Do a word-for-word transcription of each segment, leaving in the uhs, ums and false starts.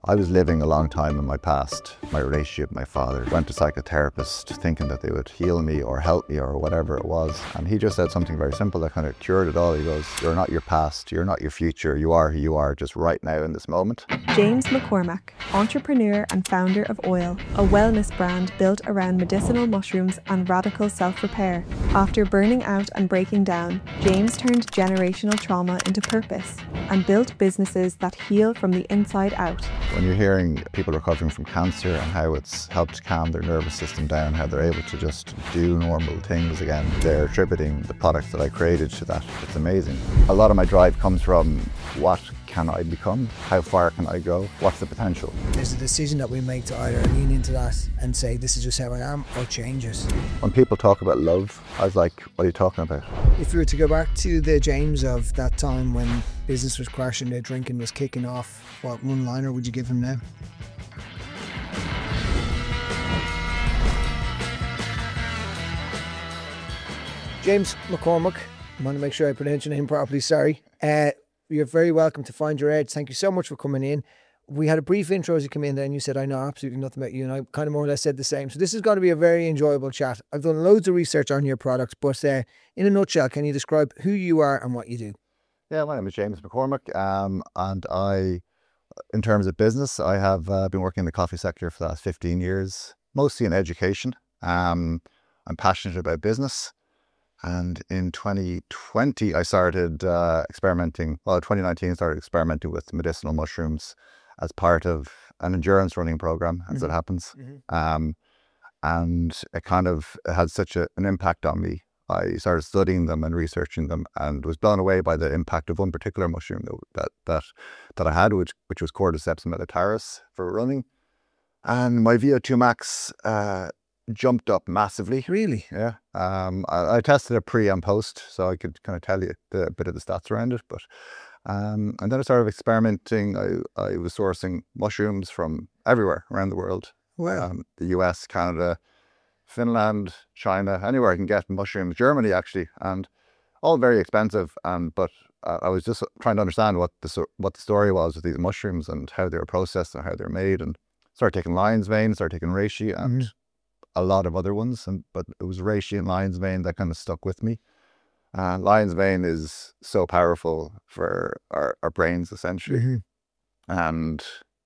I was living a long time in my past. My relationship with my father, went to psychotherapist thinking that they would heal me or help me or whatever it was. And he just said something very simple that kind of cured it all. He goes, you're not your past, you're not your future, you are who you are just right now in this moment. James McCormack, entrepreneur and founder of Oil, a wellness brand built around medicinal mushrooms and radical self-repair. After burning out and breaking down, James turned generational trauma into purpose and built businesses that heal from the inside out. When you're hearing people recovering from cancer and how it's helped calm their nervous system down, how they're able to just do normal things again, they're attributing the products that I created to that. It's amazing. A lot of my drive comes from what can I become? How far can I go? What's the potential? There's a decision that we make to either lean into that and say this is just how I am, or change it. When people talk about love, I was like, what are you talking about? If you were to go back to the James of that time when business was crashing, the drinking was kicking off, what one-liner would you give him now? James McCormack, I want to make sure I pronounce your name properly, sorry. Uh, you're very welcome to Find Your Edge. Thank you so much for coming in. We had a brief intro as you come in there and you said, I know absolutely nothing about you, and I kind of more or less said the same. So this is going to be a very enjoyable chat. I've done loads of research on your products, but uh, in a nutshell, can you describe who you are and what you do? Yeah, my name is James McCormack, um, and I, in terms of business, I have uh, been working in the coffee sector for the last fifteen years, mostly in education. Um, I'm passionate about business. And in twenty twenty, I started uh, experimenting, well, twenty nineteen, I started experimenting with medicinal mushrooms as part of an endurance running program, as mm-hmm. it happens. Mm-hmm. Um, and it kind of it had such a, an impact on me. I started studying them and researching them and was blown away by the impact of one particular mushroom that that, that I had, which, which was Cordyceps militaris for running. And my V O two max uh, jumped up massively. Really? Yeah. Um, I, I tested it pre and post, so I could kind of tell you the, a bit of the stats around it. But um, and then I started experimenting. I, I was sourcing mushrooms from everywhere around the world. Wow. Um, the U S, Canada, Finland, China, anywhere I can get mushrooms. Germany, actually, and all very expensive. And but uh, I was just trying to understand what the what the story was with these mushrooms and how they were processed and how they're made. And started taking lion's mane, started taking reishi, and mm-hmm. a lot of other ones, and but it was reishi and lion's mane that kind of stuck with me. Uh, lion's mane is so powerful for our, our brains, essentially, mm-hmm. and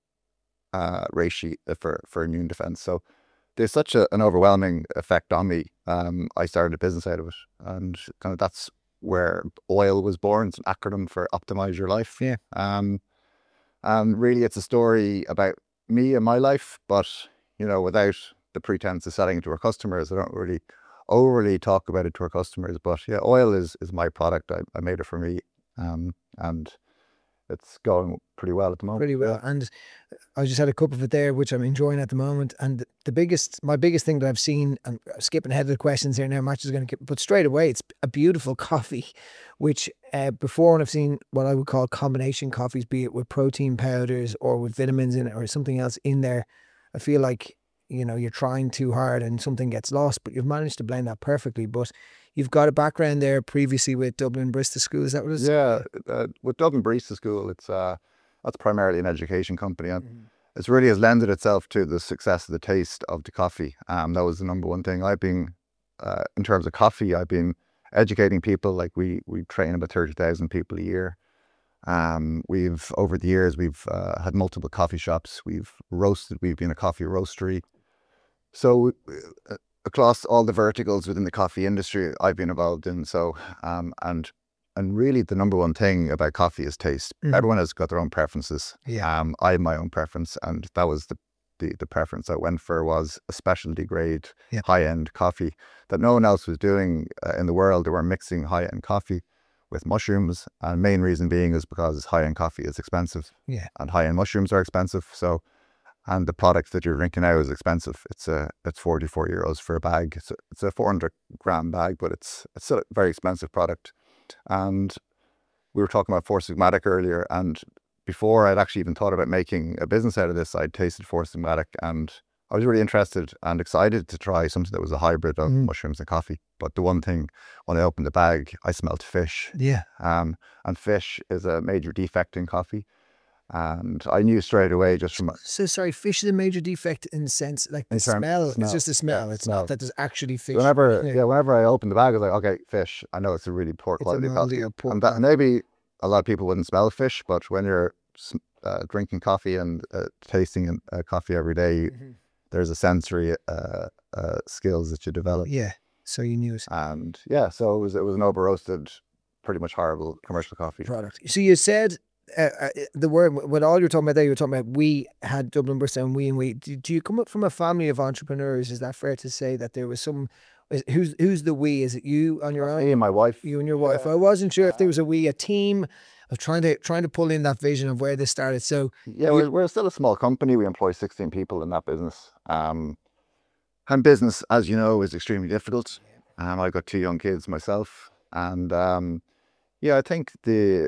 uh, reishi for, for immune defense. So there's such a, an overwhelming effect on me. Um, I started a business out of it, and kind of that's where Oil was born. It's an acronym for Optimize Your Life. Yeah. Um, and really, it's a story about me and my life, but you know, without the pretense of selling it to our customers. I don't really overly talk about it to our customers, but yeah, Oil is is my product. I, I made it for me, um, and it's going pretty well at the moment. Pretty well, and I just had a cup of it there, which I'm enjoying at the moment. And the biggest, my biggest thing that I've seen, and skipping ahead of the questions here now, Match is going to get, but straight away, it's a beautiful coffee, which uh, before when I've seen what I would call combination coffees, be it with protein powders or with vitamins in it or something else in there, I feel like, you know, you're trying too hard and something gets lost, but you've managed to blend that perfectly. But you've got a background there previously with Dublin Barista School, is that what it is? Yeah, uh, with Dublin Barista School, it's uh, that's primarily an education company, and mm-hmm. it's really has lended itself to the success of the taste of the coffee. Um, that was the number one thing. I've been, uh, in terms of coffee, I've been educating people. Like we we train about thirty thousand people a year. Um, we've over the years we've uh, had multiple coffee shops. We've roasted. We've been a coffee roastery. So uh, across all the verticals within the coffee industry, I've been involved in. So um, and and really the number one thing about coffee is taste. Mm. Everyone has got their own preferences. Yeah. Um, I have my own preference, and that was the the, the preference I went for was a specialty grade, yeah. high end coffee that no one else was doing uh, in the world. They were mixing high end coffee with mushrooms, and main reason being is because high end coffee is expensive. Yeah. And high end mushrooms are expensive. So. And the product that you're drinking now is expensive. It's a it's forty-four euros for a bag. It's a, it's a four hundred gram bag, but it's it's still a very expensive product. And we were talking about Four Sigmatic earlier, and before I'd actually even thought about making a business out of this, I'd tasted Four Sigmatic, and I was really interested and excited to try something that was a hybrid of mm. mushrooms and coffee. But the one thing, when I opened the bag, I smelled fish. Yeah. Um, and fish is a major defect in coffee. And I knew straight away just from So sorry, fish is a major defect in the sense like the In terms- smell. smell. It's just the smell. Yeah, it's smell. not that there's actually fish. whenever Yeah. yeah, whenever I opened the bag, I was like, okay, fish. I know it's a really poor It's a quality moldy coffee. or poor And that, quality. maybe a lot of people wouldn't smell fish, but when you're s- uh, drinking coffee and uh, tasting uh, coffee every day, Mhm. there's a sensory uh, uh, skills that you develop. Yeah. So you knew it. And yeah, so it was it was an over roasted, pretty much horrible commercial coffee. Product. So you said uh, uh, the word, when all you're talking about there, you're talking about we had Dublin Bristol and we and we. Do, do you come up from a family of entrepreneurs? Is that fair to say that there was some, is, who's who's the we? Is it you on your own? Me and my wife. You and your wife. Yeah. I wasn't sure if there was a we, a team of trying to trying to pull in that vision of where this started. So Yeah, we're, we're still a small company. We employ sixteen people in that business. Um, and business, as you know, is extremely difficult. Um, I've got two young kids myself. And um, yeah, I think the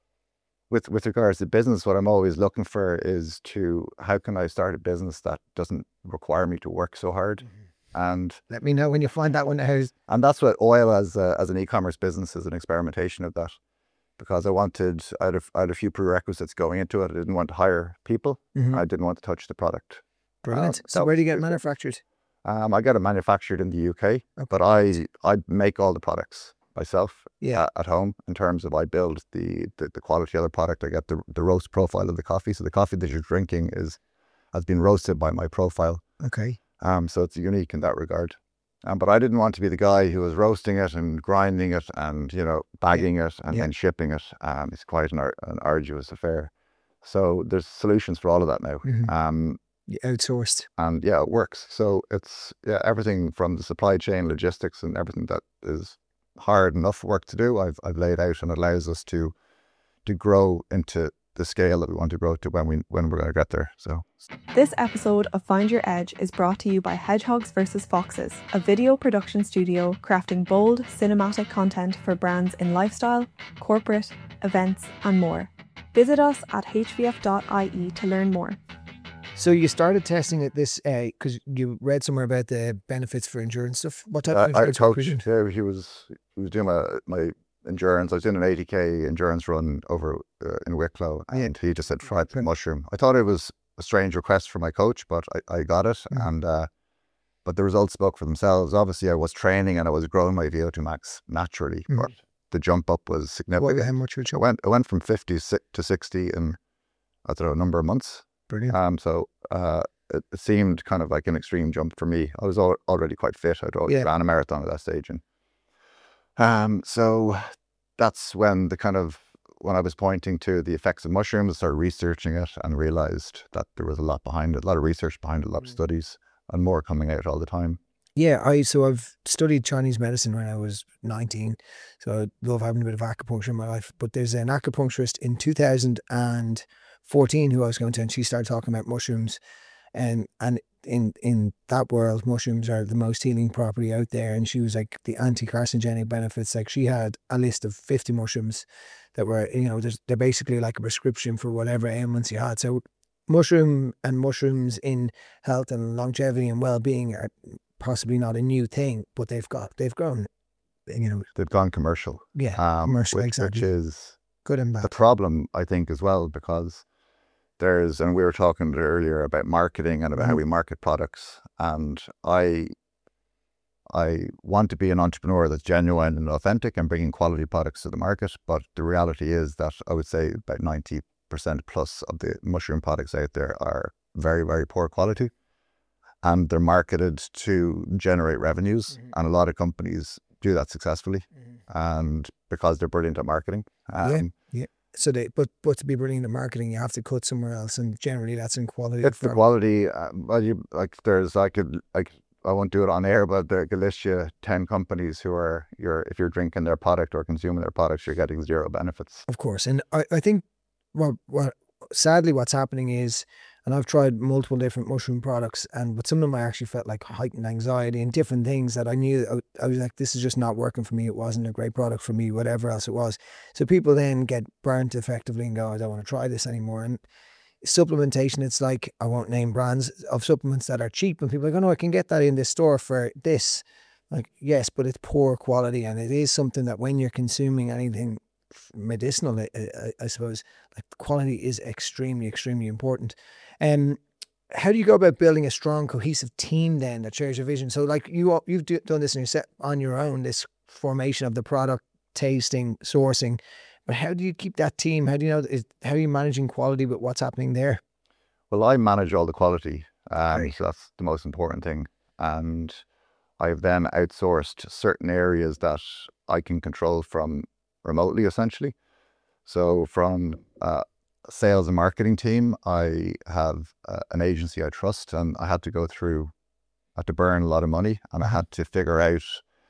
with with regards to business, what I'm always looking for is to how can I start a business that doesn't require me to work so hard. And let me know when you find that one out. and that's what oil as a, as an e-commerce business is an experimentation of that. Because I wanted, I had, a, I had a few prerequisites going into it. I didn't want to hire people. Mhm. I didn't want to touch the product. Brilliant. Um, So that where do you was- get it manufactured? Um, I get it manufactured in the U K, Okay. but I I make all the products myself Yeah. at, at home in terms of I build the, the, the quality of the product. I get the, the roast profile of the coffee. So the coffee that you're drinking is has been roasted by my profile. Okay. Um, so it's unique in that regard. Um, but I didn't want to be the guy who was roasting it and grinding it and, you know, bagging it and Yeah. then shipping it. Um, it's quite an, ar- an arduous affair. So there's solutions for all of that now. Mhm. Um, You outsourced. and yeah, it works. So it's, yeah, everything from the supply chain, logistics and everything that is hard enough work to do, I've, I've laid out, and it allows us to, to grow into the scale that we want to grow to when we, when we're going to get there. So This episode of Find Your Edge is brought to you by Hedgehogs versus Foxes, a video production studio crafting bold, cinematic content for brands in lifestyle, corporate, events, and more. Visit us at h v f dot i e to learn more. So you started testing it this because you read somewhere about the benefits for endurance stuff. What type uh, of our endurance were you coach, doing? yeah, he was, he was doing my, my endurance. I was doing an eighty K endurance run over uh, in Wicklow, Yeah. and he just said, try the Okay. mushroom. I thought it was a strange request from my coach, but I, I got it. Mm. And, uh, but the results spoke for themselves. Obviously, I was training and I was growing my V O two max naturally, Mm. but the jump up was What, significant. how much would I you? went, I went from fifty si- to sixty in, I don't know, a number of months. Brilliant. Um, so uh, it, it seemed kind of like an extreme jump for me. I was al- already quite fit. I'd already Yeah. ran a marathon at that stage. And um, so that's when the kind of, when I was pointing to the effects of mushrooms, I started researching it and realized that there was a lot behind it, a lot of research behind it, a lot of Mm. studies, and more coming out all the time. Yeah, I so I've studied Chinese medicine when I was nineteen, so I love having a bit of acupuncture in my life. But there's an acupuncturist in two thousand fourteen who I was going to, and she started talking about mushrooms, and and in in that world, mushrooms are the most healing property out there. And she was like the anti-carcinogenic benefits. Like she had a list of fifty mushrooms that were, you know, there's, they're basically like a prescription for whatever ailments you had. So mushroom and mushrooms in health and longevity and well-being are possibly not a new thing, but they've got they've grown, you know. They've gone commercial, Yeah, um, commercial, which, exactly. which is Good and the bad. problem, I think, as well, because there's, and we were talking earlier about marketing and about how Mhm. we market products, and I I want to be an entrepreneur that's genuine and authentic and bringing quality products to the market, but the reality is that I would say about ninety percent plus of the mushroom products out there are very, very poor quality, and they're marketed to generate revenues, Mhm. and a lot of companies do that successfully, and because they're brilliant at marketing. Um, So they, but but to be brilliant at marketing, you have to cut somewhere else, and generally that's in quality. It's the from- quality. Uh, well, you like there's I could like I won't do it on air, but there I could list you ten companies who are you're if you're drinking their product or consuming their products, you're getting zero benefits. Of course, and I, I think what what sadly what's happening is, and I've tried multiple different mushroom products, and with some of them I actually felt like heightened anxiety and different things that I knew I, I was like, this is just not working for me. It wasn't a great product for me, whatever else it was. So people then get burnt effectively and go, I don't want to try this anymore. And supplementation, it's like, I won't name brands of supplements that are cheap, and people are like, oh no, I can get that in this store for this. Like, yes, but it's poor quality, and it is something that when you're consuming anything medicinal, I, I, I suppose, like quality is extremely, extremely important. Um, how do you go about building a strong, cohesive team then that shares your vision? So like you, you've do, done this in your set on your own, this formation of the product, tasting, sourcing, but how do you keep that team? How do you know, is, how are you managing quality with what's happening there? Well, I manage all the quality, um, Right. so that's the most important thing. And I've then outsourced certain areas that I can control from remotely, essentially. So from uh, sales and marketing team, I have uh, an agency I trust, and I had to go through, I had to burn a lot of money, and I had to figure out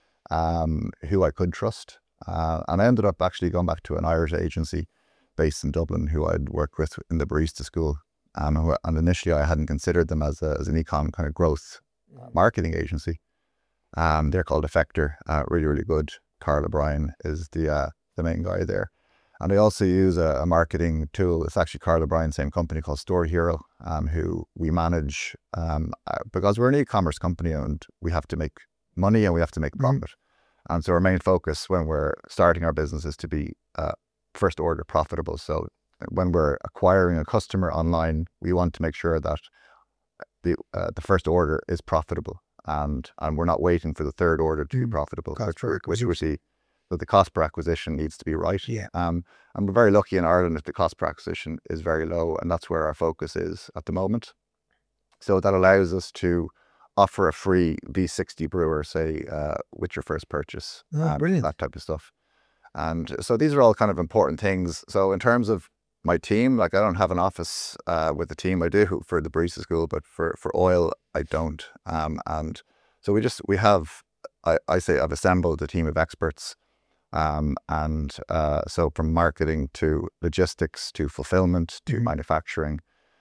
um, who I could trust. Uh, and I ended up actually going back to an Irish agency based in Dublin who I'd worked with in the barista school. Um, who- and initially I hadn't considered them as, a, as an e-com kind of growth uh, marketing agency. Um, they're called Effector, uh, really, really good. Carl O'Brien is the uh, the main guy there. And I also use a, a marketing tool. It's actually Carl O'Brien's same company called Store Hero, um, who we manage um, uh, because we're an e-commerce company and we have to make money and we have to make profit. Mm-hmm. And so our main focus when we're starting our business is to be uh, first order profitable. So when we're acquiring a customer online, we want to make sure that the uh, the first order is profitable, and and we're not waiting for the third order to mm. be profitable. Cost which, which, which the, so the cost per acquisition needs to be right. Yeah. Um, and we're very lucky in Ireland that the cost per acquisition is very low, and that's where our focus is at the moment. So that allows us to offer a free V sixty brewer, say, uh, with your first purchase. Oh, um, brilliant. That type of stuff. And so these are all kind of important things. So in terms of my team, like I don't have an office uh, with the team. I do for the barista school, but for, for oil, I don't. Um, and so we just, we have, I, I say I've assembled a team of experts. Um, and uh, so from marketing to logistics to fulfillment to mm-hmm. manufacturing.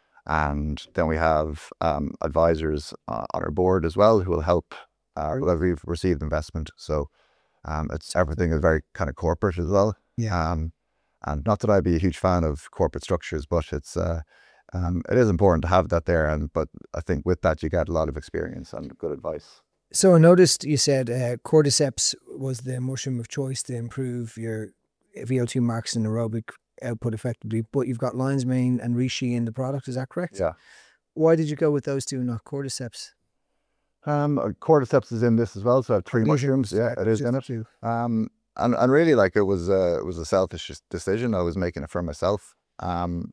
And then we have um, advisors uh, on our board as well who will help uh, who have we've received investment. So um, it's everything is very kind of corporate as well. Yeah. Um, and not that I'd be a huge fan of corporate structures, but it's uh, um, it is important to have that there. And but I think with that you get a lot of experience and good advice. So I noticed you said uh, cordyceps was the mushroom of choice to improve your V O two max and aerobic output effectively, but you've got lion's mane and reishi in the product. Is that correct? Yeah. Why did you go with those two, not cordyceps? Um, cordyceps is in this as well, so I have three mushrooms. Yeah, it is in it. Um, and and really, like it was a it was a selfish decision. I was making it for myself. Um,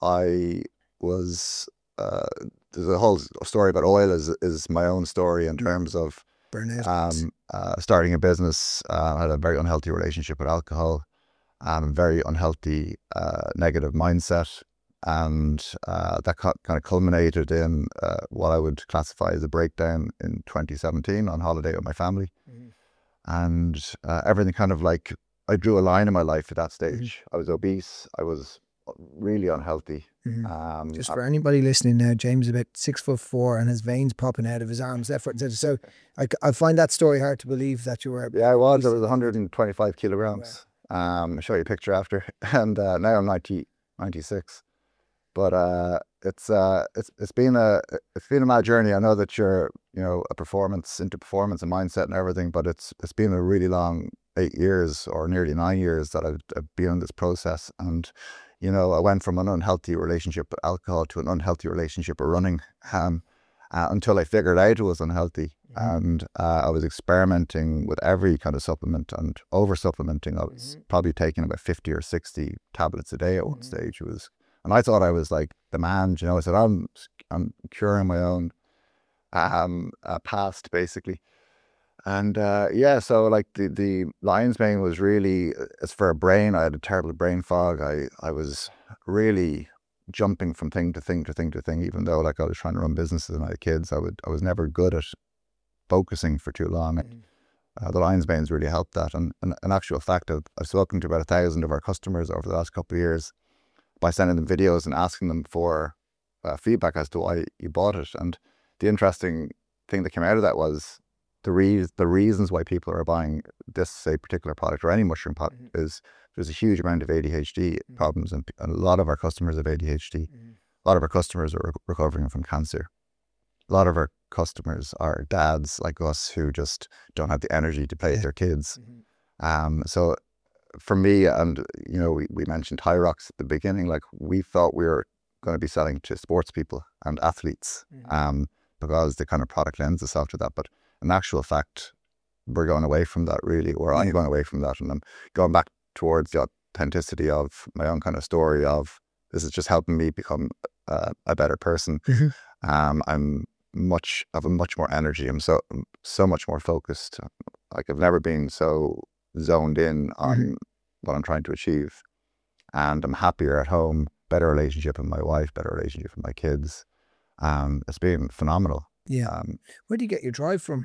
I was uh, there's a whole story about oil is is my own story in terms of burnout. Um, uh, starting a business. Uh, I had a very unhealthy relationship with alcohol, and a very unhealthy uh, negative mindset. And uh, that kind of culminated in uh, what I would classify as a breakdown in twenty seventeen on holiday with my family. Mm-hmm. And uh, everything kind of like, I drew a line in my life at that stage. Mm-hmm. I was obese. I was really unhealthy. Mm-hmm. Um, Just for I, anybody listening now, James is about six foot four and his veins popping out of his arms. Left, right, and center. So I, I find that story hard to believe that you were. Yeah, I was. I was one hundred twenty-five kilograms. Wow. Um, I'll show you a picture after. And uh, now I'm ninety, ninety-six. But uh, it's uh, it's it's been a it's been a mad journey. I know that you're you know a performance into performance and mindset and everything, but it's it's been a really long eight years or nearly nine years that I've, I've been in this process. And you know, I went from an unhealthy relationship with alcohol to an unhealthy relationship with running, um, uh, until I figured out it was unhealthy. Mm-hmm. And uh, I was experimenting with every kind of supplement and over supplementing. I was mm-hmm. probably taking about fifty or sixty tablets a day at one mm-hmm. stage. It was. And I thought I was like the man, you know. I said, I'm I'm curing my own um, uh, past, basically. And uh, yeah, so like the, the lion's mane was really, it's for a brain. I had a terrible brain fog. I, I was really jumping from thing to thing to thing to thing, even though like I was trying to run businesses and I had kids. I would I was never good at focusing for too long. Mm-hmm. Uh, the lion's mane's really helped that. And, and in actual fact, I've, I've spoken to about a thousand of our customers over the last couple of years by sending them videos and asking them for uh, feedback as to why you bought it. And the interesting thing that came out of that was the re- the reasons why people are buying this, say, particular product or any mushroom product mm-hmm. is there's a huge amount of A D H D mm-hmm. problems, and, and a lot of our customers have A D H D. Mm-hmm. A lot of our customers are re- recovering from cancer. A lot of our customers are dads like us who just don't have the energy to play with their kids. Mm-hmm. Um, so for me, and you know, we, we mentioned High Rocks at the beginning, like we thought we were going to be selling to sports people and athletes, mm-hmm. um, because the kind of product lends itself to that. But in actual fact, we're going away from that really, or I'm going away from that, and I'm going back towards the authenticity of my own kind of story of this is just helping me become uh, a better person. Mm-hmm. Um, I'm much have a much more energy. I'm so so much more focused. Like I've never been so zoned in on mm-hmm. what I'm trying to achieve, and I'm happier at home. Better relationship with my wife. Better relationship with my kids. Um, it's been phenomenal. Yeah. Um, Where do you get your drive from?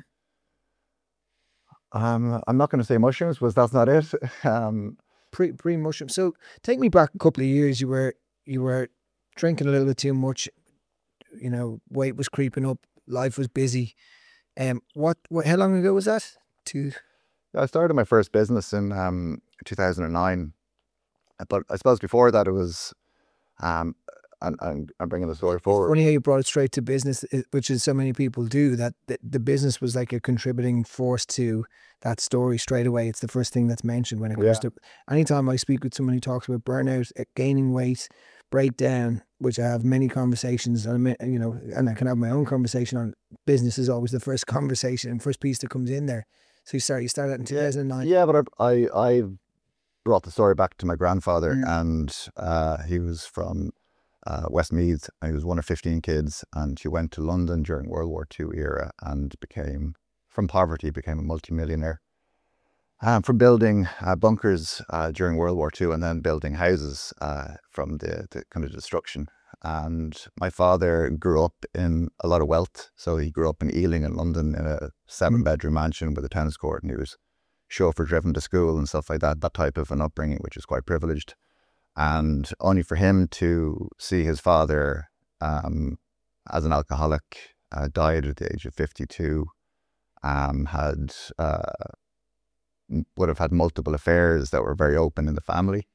Um, I'm not going to say mushrooms, because that's not it. Um, pre pre mushroom. So take me back a couple of years. You were you were drinking a little bit too much. You know, weight was creeping up. Life was busy. Um, what what? How long ago was that? Two. I started my first business in um two thousand nine, but I suppose before that it was, um, and, and I'm bringing the story forward. Funny how you brought it straight to business, which is so many people do. That the, the business was like a contributing force to that story straight away. It's the first thing that's mentioned when it comes yeah. to. Anytime I speak with someone who talks about burnout, gaining weight, breakdown, which I have many conversations, and you know, and I can have my own conversation on. Business is always the first conversation and first piece that comes in there. So you start, you started in two thousand nine. Yeah, but I, I, I brought the story back to my grandfather, mm. and uh, he was from uh, Westmeath. He was one of fifteen kids, and he went to London during World War Two era and became, from poverty, became a multimillionaire. Um, from building uh, bunkers uh, during World War Two, and then building houses uh, from the, the kind of destruction. And my father grew up in a lot of wealth. So he grew up in Ealing in London in a seven bedroom mansion with a tennis court, and he was chauffeur driven to school and stuff like that, that type of an upbringing, which is quite privileged. And only for him to see his father um, as an alcoholic, uh, died at the age of fifty-two, um, had uh, would have had multiple affairs that were very open in the family.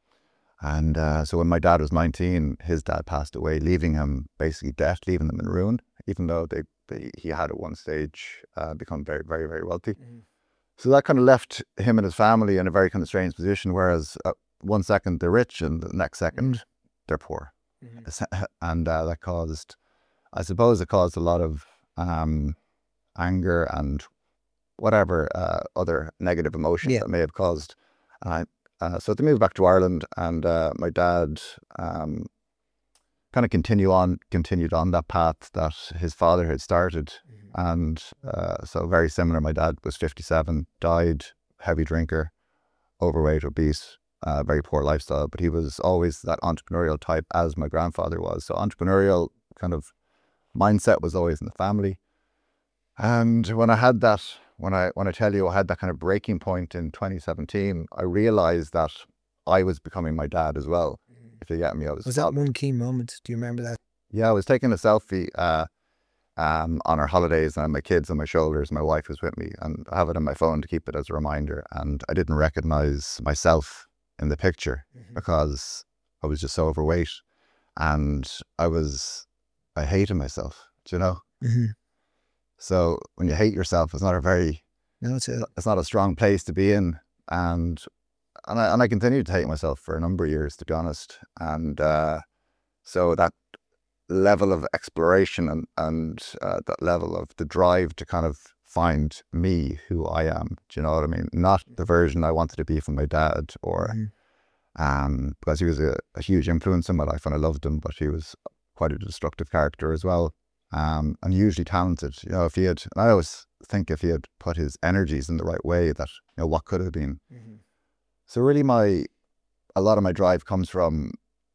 And uh, so when my dad was nineteen, his dad passed away, leaving him basically debt, leaving them in ruin, even though they, they he had at one stage uh, become very, very, very wealthy. Mm-hmm. So that kind of left him and his family in a very kind of strange position, whereas uh, one second they're rich and the next second mm-hmm. they're poor. Mm-hmm. And uh, that caused, I suppose it caused a lot of um, anger and whatever uh, other negative emotions yeah. that may have caused. Uh, uh, so they moved back to Ireland, and uh, my dad um, kind of continue on, continued on that path that his father had started. Mm-hmm. And uh, so very similar. My dad was fifty-seven, died, heavy drinker, overweight, obese, uh, very poor lifestyle, but he was always that entrepreneurial type, as my grandfather was. So entrepreneurial kind of mindset was always in the family. And when I had that, when I when I tell you I had that kind of breaking point in twenty seventeen, I realized that I was becoming my dad as well. Mm-hmm. If you get me, I was. Was that one key moment? Do you remember that? Yeah, I was taking a selfie uh, um, on our holidays, and I had my kids on my shoulders. My wife was with me, and I have it on my phone to keep it as a reminder. And I didn't recognize myself in the picture mm-hmm. because I was just so overweight, and I was, I hated myself. Do you know? Mm-hmm. So when you hate yourself, it's not a very, no, it's, a, it's not a strong place to be in. And and I, and I continued to hate myself for a number of years, to be honest. And uh, so that level of exploration and, and uh, that level of the drive to kind of find me, who I am, do you know what I mean? Not the version I wanted to be from my dad, or mm-hmm. um, because he was a, a huge influence in my life and I loved him, but he was quite a destructive character as well. Um, and hugely talented. You know, if he had, and I always think if he had put his energies in the right way, that, you know, what could have been. Mm-hmm. So really my, a lot of my drive comes from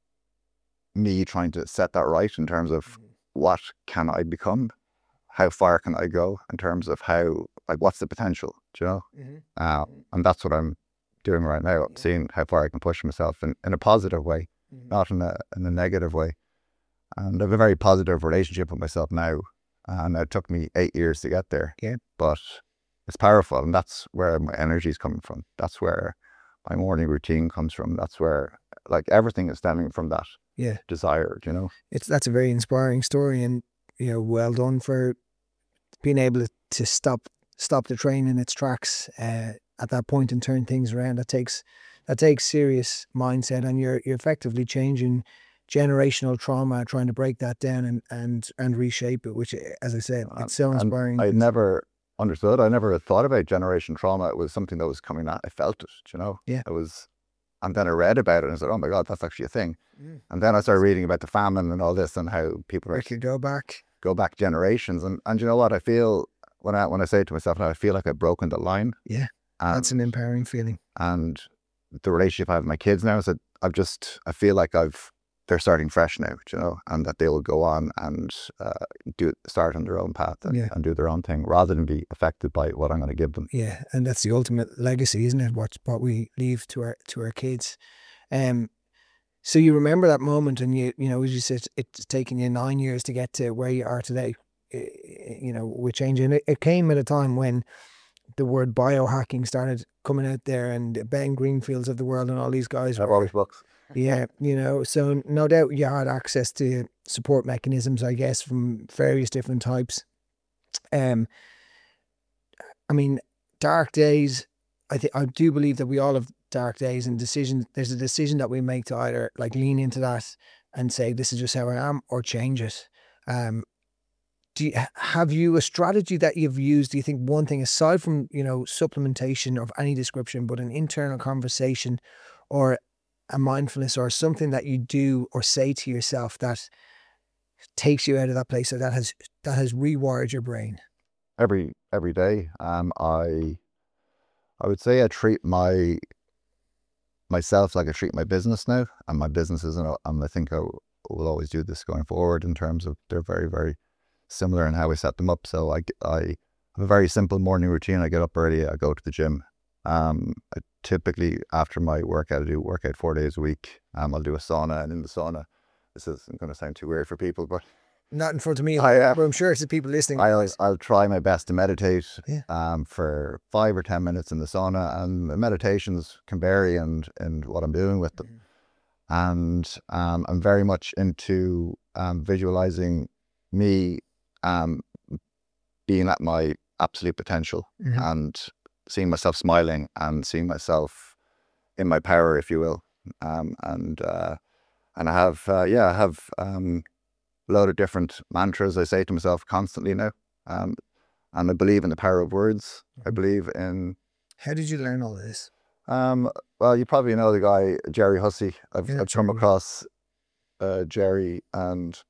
me trying to set that right in terms of mm-hmm. what can I become? How far can I go in terms of how, like, what's the potential, do you know? Mm-hmm. Uh, and that's what I'm doing right now, yeah. seeing how far I can push myself in, in a positive way, mm-hmm. not in a, in a negative way. And I have a very positive relationship with myself now. And it took me eight years to get there. Yeah. But it's powerful. And that's where my energy is coming from. That's where my morning routine comes from. That's where, like, everything is stemming from that yeah. desire, you know? It's That's a very inspiring story. And, you know, well done for being able to stop stop the train in its tracks uh, at that point and turn things around. That takes that takes serious mindset, and you're you're effectively changing generational trauma, trying to break that down and and and reshape it. Which, as I said, it's so And inspiring. I never understood. I never had thought about generation trauma. It was something that was coming at. I felt it, you know. Yeah. It was, and then I read about it and I said, "Oh my God, that's actually a thing." Mm. And then I started reading about the famine and all this and how people are, We could go back. go back generations. And and you know what? I feel when I when I say it to myself now, I feel like I've broken the line. Yeah, And, that's an empowering feeling. and the relationship I have with my kids now is that I've just I feel like I've they're starting fresh now, you know, and that they will go on and uh, do start on their own path and, Yeah. and do their own thing rather than be affected by what I'm going to give them. Yeah, and that's the ultimate legacy, isn't it? What what we leave to our to our kids. Um, so you remember that moment, and you you know, as you said, it's taken you nine years to get to where you are today. eh, You know, with change, and it, it came at a time when the word biohacking started coming out there, and Ben Greenfields of the world, and all these guys. I've were- always books. Yeah, you know, so no doubt you had access to support mechanisms, I guess, from various different types. Um, I mean, dark days. I think I do believe that we all have dark days and decisions. There's a decision that we make to either like lean into that and say this is just how I am, or change it. Um, do you, have you a strategy that you've used? Do you think one thing aside from you know supplementation of any description, but an internal conversation, or a mindfulness, or something that you do or say to yourself that takes you out of that place, or that has that has rewired your brain? every every day. Um, I I would say I treat my myself like I treat my business now, and my business is, and I think I will always do this going forward in terms of they're very very similar in how we set them up. So I I have a very simple morning routine. I get up early. I go to the gym. Um, I typically after my workout, I do workout four days a week. Um, I'll do a sauna, and in the sauna, this isn't going to sound too weird for people, but Not in front of me, I, uh, but I'm sure it's the people listening. I'll, I'll try my best to meditate Yeah. um, for five or ten minutes in the sauna, and the meditations can vary and and what I'm doing with them. Mm-hmm. And um, I'm very much into um, visualizing me um, being at my absolute potential Mhm. and seeing myself smiling and seeing myself in my power, if you will. Um, and uh, and I have uh, yeah, I have. Um, a lot of different mantras I say to myself constantly now. Um, and I believe in the power of words. I believe in, How did you learn all of this? um, well, you probably know the guy, Jerry Hussey. I've, Yeah, I've come Jerry. across uh, Jerry, and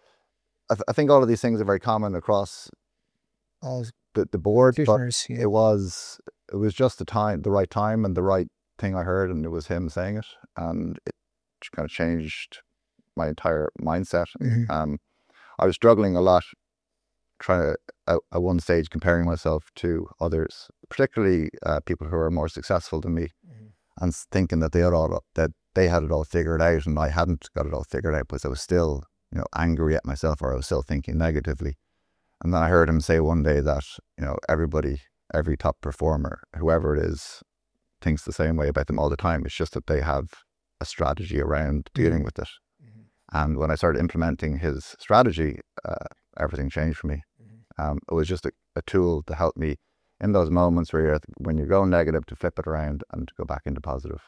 I, th- I think all of these things are very common across All the, the board, but practitioners, yeah. it was, it was just the time, the right time and the right thing I heard, and it was him saying it, and it kind of changed my entire mindset. Mhm. Um, I was struggling a lot, trying to at, at one stage comparing myself to others, particularly uh, people who are more successful than me, Mhm. and s- thinking that they had all that they had it all figured out, and I hadn't got it all figured out because I was still, you know, angry at myself, or I was still thinking negatively. And then I heard him say one day that, you know, everybody, every top performer, whoever it is, thinks the same way about them all the time. It's just that they have a strategy around dealing Mhm. with it. Mhm. And when I started implementing his strategy, uh, everything changed for me. Mhm. Um, it was just a, a tool to help me in those moments where you're, when you're going negative, to flip it around and to go back into positive.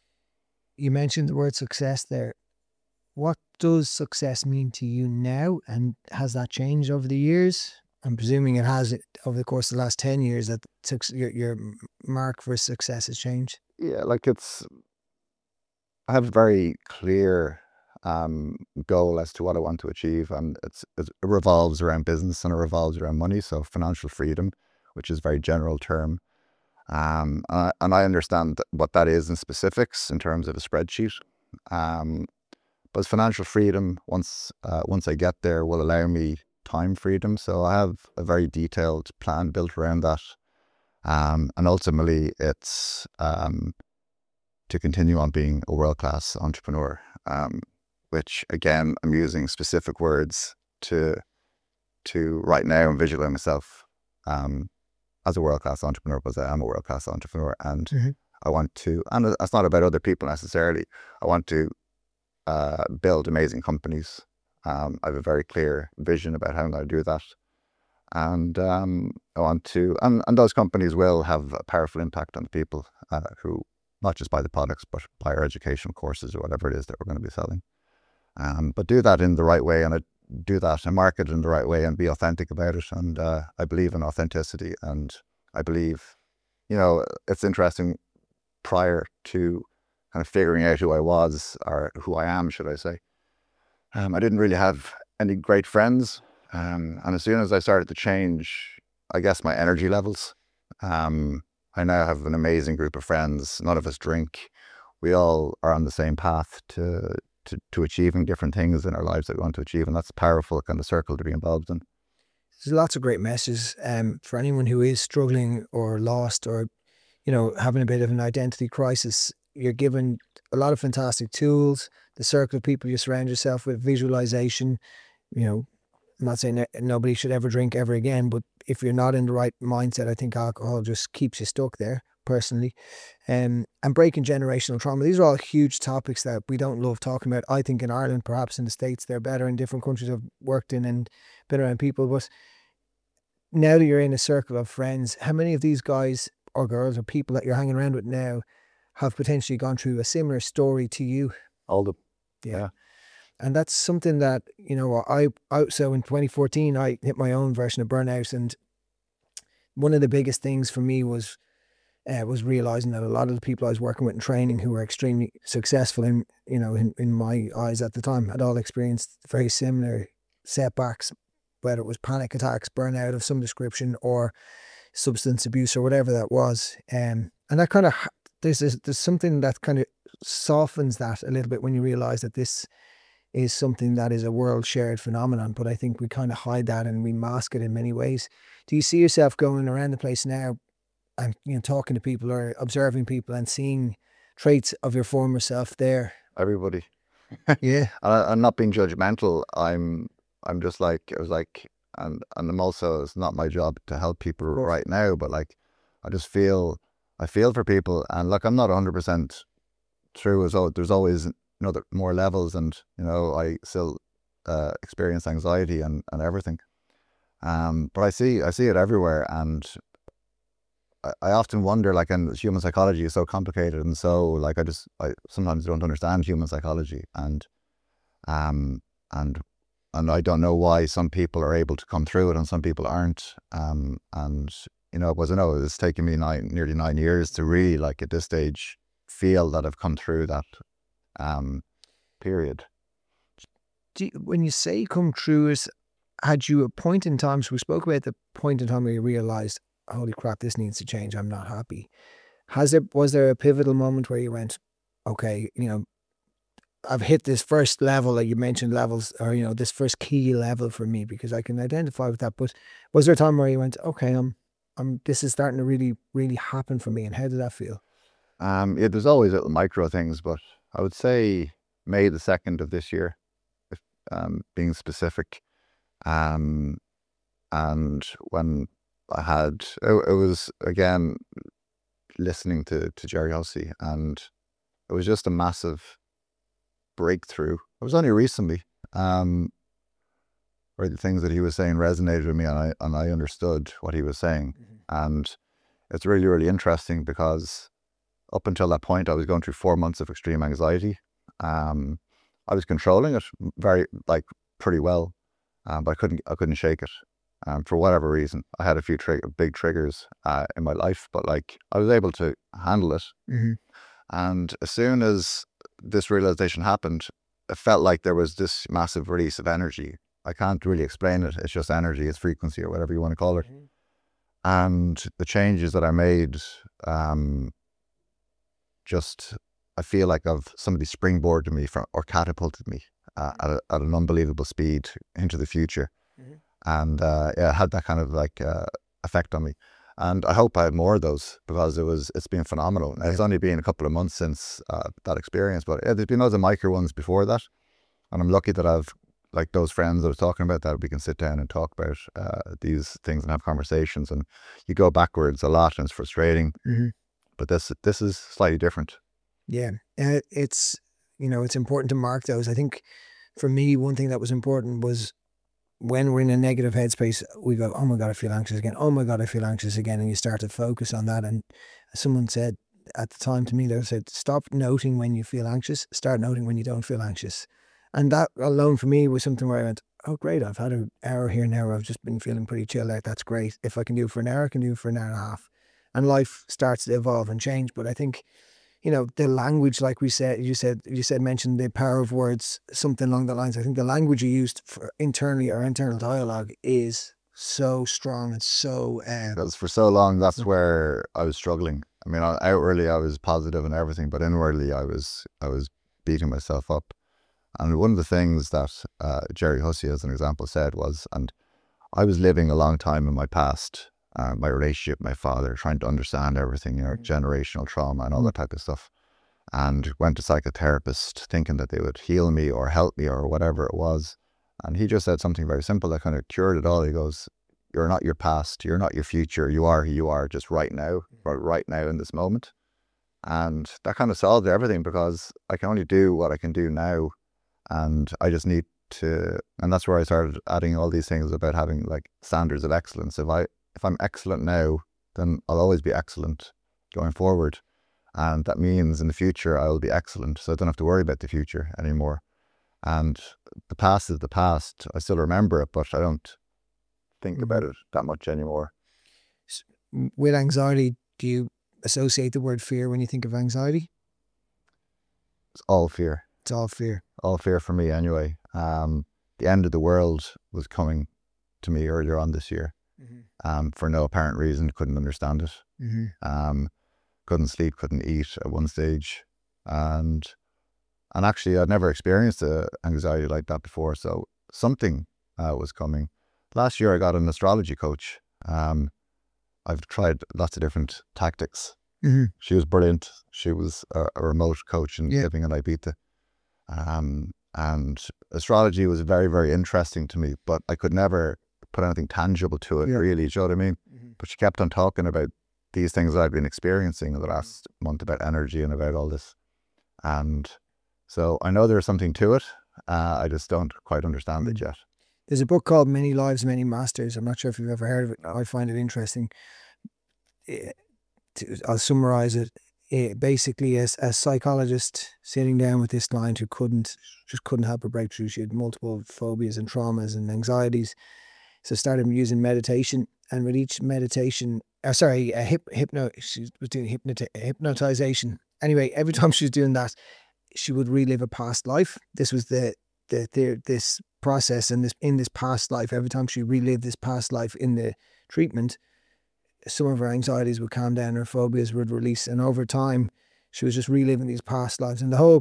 You mentioned the word success there. What does success mean to you now, and has that changed over the years? I'm presuming it has it over the course of the last ten years, that suc- your, your mark for success has changed. Yeah, like it's, I have a very clear um, goal as to what I want to achieve, and it's, it revolves around business and it revolves around money. So financial freedom, which is a very general term. Um, uh, and I understand what that is in specifics in terms of a spreadsheet. Um, but financial freedom, once uh, once I get there, will allow me time freedom. So I have a very detailed plan built around that. Um, and ultimately, it's um, to continue on being a world-class entrepreneur, um, which again, I'm using specific words to to right now and visualize myself um, as a world-class entrepreneur, because I am a world-class entrepreneur, and Mhm. I want to, and it's not about other people necessarily. I want to uh, build amazing companies. Um, I have a very clear vision about how I'm going to do that. And um, I want to, and, and those companies will have a powerful impact on the people uh, who not just buy the products, but buy our educational courses or whatever it is that we're going to be selling. Um, but do that in the right way, and I do that and market it in the right way and be authentic about it. And uh, I believe in authenticity, and I believe, you know, it's interesting, prior to kind of figuring out who I was, or who I am, should I say, um, I didn't really have any great friends. Um, and as soon as I started to change, I guess, my energy levels, um, I now have an amazing group of friends. None of us drink. We all are on the same path to To, to achieving different things in our lives that we want to achieve, and that's a powerful kind of circle to be involved in. There's lots of great messages um, for anyone who is struggling or lost, or, you know, having a bit of an identity crisis. You're given a lot of fantastic tools, the circle of people you surround yourself with, visualization. You know, I'm not saying that nobody should ever drink ever again, but if you're not in the right mindset, I think alcohol just keeps you stuck there, personally. Um, and breaking generational trauma. These are all huge topics that we don't love talking about. I think in Ireland, perhaps in the States, they're better. In different countries I've worked in and been around people. But now that you're in a circle of friends, how many of these guys or girls or people that you're hanging around with now have potentially gone through a similar story to you? All the, Yeah. yeah. And that's something that, you know, I, I so in twenty fourteen, I hit my own version of burnout. And one of the biggest things for me was Uh, was realizing that a lot of the people I was working with in training, who were extremely successful in, you know, in, in my eyes at the time, had all experienced very similar setbacks, whether it was panic attacks, burnout of some description, or substance abuse, or whatever that was. Um, and that kind of, there's, there's, there's something that kind of softens that a little bit when you realize that this is something that is a world shared phenomenon. But I think we kind of hide that and we mask it in many ways. Do you see yourself going around the place now and, you know, talking to people or observing people and seeing traits of your former self there? Everybody. Yeah. And I, I'm not being judgmental. I'm I'm just like, I was like, and and I'm also, it's not my job to help people right now, but like, I just feel, I feel for people. And look, I'm not one hundred percent through as well. There's always, you know, more levels, and, you know, I still uh, experience anxiety and, and everything. Um, but I see, I see it everywhere. And I often wonder, like, and human psychology is so complicated, and so, like, I just, I sometimes don't understand human psychology, and, um, and, and I don't know why some people are able to come through it and some people aren't. Um, and, you know, because I know it's taken me nine, nearly nine years to really, like, at this stage, feel that I've come through that, um, period. Do you, when you say come through it, had you a point in time, so we spoke about the point in time where you realized, holy crap, this needs to change, I'm not happy. Has there, was there a pivotal moment where you went, okay, you know, I've hit this first level, like you mentioned levels, or, you know, this first key level for me, because I can identify with that. But was there a time where you went, okay, I'm, I'm, this is starting to really, really happen for me? And how did that feel? Um, yeah, there's always little micro things, but I would say May the second of this year, if, um, being specific. Um, and when I had, it, it was, again, listening to, to Jerry Hussey, and it was just a massive breakthrough. It was only recently, um, where the things that he was saying resonated with me, and I, and I understood what he was saying. Mm-hmm. And it's really, really interesting, because up until that point, I was going through four months of extreme anxiety. Um, I was controlling it very, like, pretty well, um, but I couldn't, I couldn't shake it. Um, for whatever reason, I had a few tri- big triggers uh, in my life, but, like, I was able to handle it. Mm-hmm. And as soon as this realization happened, it felt like there was this massive release of energy. I can't really explain it. It's just energy, it's frequency, or whatever you want to call it. Mm-hmm. And the changes that I made, um, just, I feel like I've somebody springboarded me from, or catapulted me uh, at, a, at an unbelievable speed into the future. Mm-hmm. And uh, yeah, it had that kind of, like, uh, effect on me. And I hope I had more of those, because it was, it's been phenomenal. And it's only been a couple of months since uh, that experience, but yeah, there's been loads of micro ones before that. And I'm lucky that I've, like, those friends I was talking about, that we can sit down and talk about uh, these things and have conversations. And you go backwards a lot, and it's frustrating. Mm-hmm. But this this is slightly different. Yeah, uh, it's, you know, it's important to mark those. I think for me, one thing that was important was, when we're in a negative headspace, we go, oh my God, I feel anxious again. Oh my God, I feel anxious again. And you start to focus on that. And someone said, at the time to me, they said, stop noting when you feel anxious, start noting when you don't feel anxious. And that alone for me was something where I went, oh, great, I've had an hour here now where I've just been feeling pretty chilled out. That's great. If I can do it for an hour, I can do it for an hour and a half. And life starts to evolve and change. But I think, you know, the language, like we said, you said, you said, mentioned the power of words, something along the lines. I think the language you used for internally, or internal dialogue, is so strong and so... Um, because for so long, that's where I was struggling. I mean, outwardly, I was positive and everything, but inwardly, I was I was beating myself up. And one of the things that uh, Jerry Hussey, as an example, said was, and I was living a long time in my past, uh, my relationship with my father, trying to understand everything, you know, generational trauma and all that type of stuff, and went to psychotherapist thinking that they would heal me or help me or whatever it was. And he just said something very simple that kind of cured it all. He goes, you're not your past, you're not your future, you are who you are just right now, right now in this moment. And that kind of solved everything, because I can only do what I can do now. And I just need to, and that's where I started adding all these things about having like standards of excellence. If I, if I'm excellent now, then I'll always be excellent going forward. And that means in the future, I will be excellent. So I don't have to worry about the future anymore. And the past is the past. I still remember it, but I don't think mm-hmm. about it that much anymore. With anxiety, do you associate the word fear when you think of anxiety? It's all fear. It's all fear. All fear for me anyway. Um, the end of the world was coming to me earlier on this year. Mm-hmm. Um, for no apparent reason, couldn't understand it. Mm-hmm. Um, couldn't sleep, couldn't eat at one stage. And and actually I'd never experienced a anxiety like that before. So something uh, was coming. Last year I got an astrology coach. Um, I've tried lots of different tactics. Mm-hmm. She was brilliant. She was a, a remote coach in yeah. living in Ibiza. Um, and astrology was very, very interesting to me, but I could never put anything tangible to it, yeah. really. Do you know what I mean? Mm-hmm. But she kept on talking about these things that I've been experiencing in the last month, about energy and about all this. And so I know there's something to it. Uh, I just don't quite understand mm-hmm. it yet. There's a book called Many Lives, Many Masters. I'm not sure if you've ever heard of it. I find it interesting. I'll summarize it. It basically, as a psychologist sitting down with this client who couldn't, just couldn't help her break through. She had multiple phobias and traumas and anxieties. So started using meditation, and with each meditation, uh, sorry, a hip, hypno, she was doing hypnoti- hypnotization. Anyway, every time she was doing that, she would relive a past life. This was the, the, the this process, and this, in this past life, every time she relived this past life in the treatment, some of her anxieties would calm down, her phobias would release, and over time she was just reliving these past lives. And the whole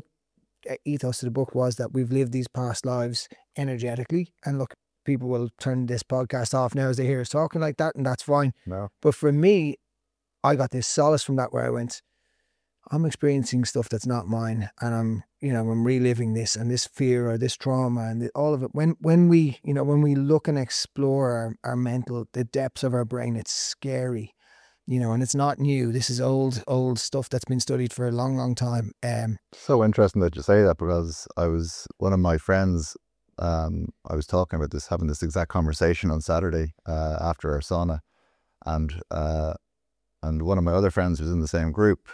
ethos of the book was that we've lived these past lives energetically. And look, people will turn this podcast off now as they hear us talking like that, and that's fine. No. But for me, I got this solace from that, where I went, I'm experiencing stuff that's not mine, and I'm, you know, I'm reliving this and this fear or this trauma and the, all of it. When when we, you know, when we look and explore our, our mental, the depths of our brain, it's scary, you know, and it's not new. This is old, old stuff that's been studied for a long, long time. Um, so interesting that you say that, because I was, one of my friends, um, I was talking about this, having this exact conversation on Saturday uh, after our sauna, and uh, and one of my other friends was in the same group.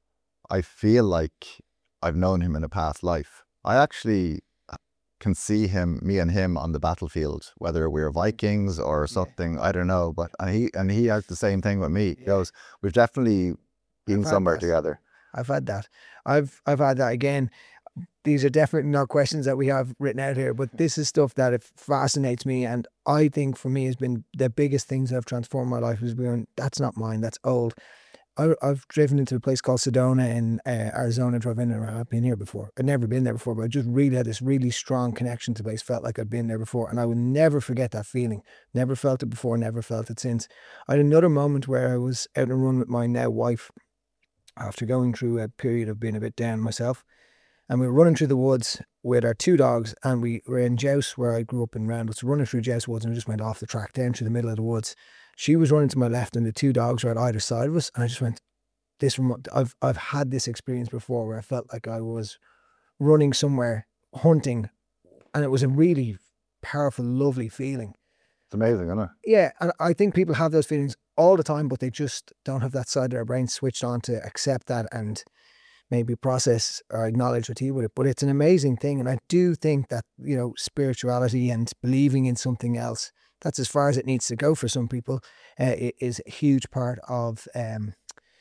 I feel like I've known him in a past life. I actually can see him, me and him on the battlefield, whether we're Vikings or something, yeah. I don't know. But and he and he has the same thing with me. Yeah. He goes, we've definitely been somewhere together. I've had that. I've I've had that again. These are definitely not questions that we have written out here, but this is stuff that it fascinates me, and I think for me has been the biggest things that have transformed my life. Is going, that's not mine, that's old. I, I've driven into a place called Sedona in uh, Arizona. Drove in there. I've been here before. I'd never been there before, but I just really had this really strong connection to the place. Felt like I'd been there before, and I would never forget that feeling. Never felt it before, never felt it since. I had another moment where I was out on a run with my now wife after going through a period of being a bit down myself. And we were running through the woods with our two dogs, and we were in Jouse, where I grew up in Randalls, running through Jouse woods, and we just went off the track down through the middle of the woods. She was running to my left, and the two dogs were at either side of us, and I just went, "This I've I've had this experience before, where I felt like I was running somewhere, hunting, and it was a really powerful, lovely feeling." It's amazing, isn't it? Yeah, and I think people have those feelings all the time, but they just don't have that side of their brain switched on to accept that and maybe process or acknowledge what you with it. But it's an amazing thing, and I do think that, you know, spirituality and believing in something else, that's as far as it needs to go for some people. Uh, it is a huge part of um,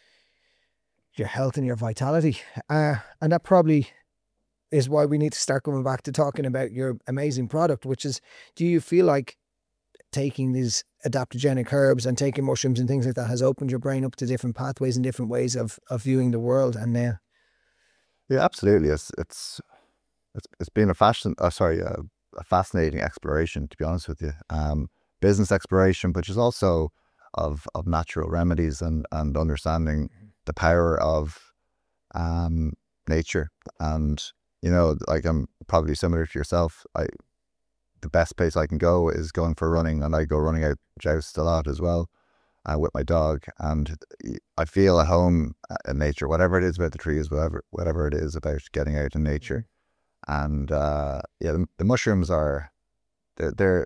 your health and your vitality, uh, and that probably is why we need to start coming back to talking about your amazing product, which is, do you feel like taking these adaptogenic herbs and taking mushrooms and things like that has opened your brain up to different pathways and different ways of, of viewing the world? And now, Yeah, absolutely. It's it's it's, it's been a fashion. Uh, sorry, uh, a fascinating exploration, to be honest with you. Um, business exploration, which is also of of natural remedies and and understanding the power of um nature. And you know, like, I'm probably similar to yourself. I the best place I can go is going for running, and I go running out joust a lot as well, uh, with my dog, and I feel at home in nature, whatever it is about the trees, whatever whatever it is about getting out in nature. And uh, yeah, the, the mushrooms are they're, they're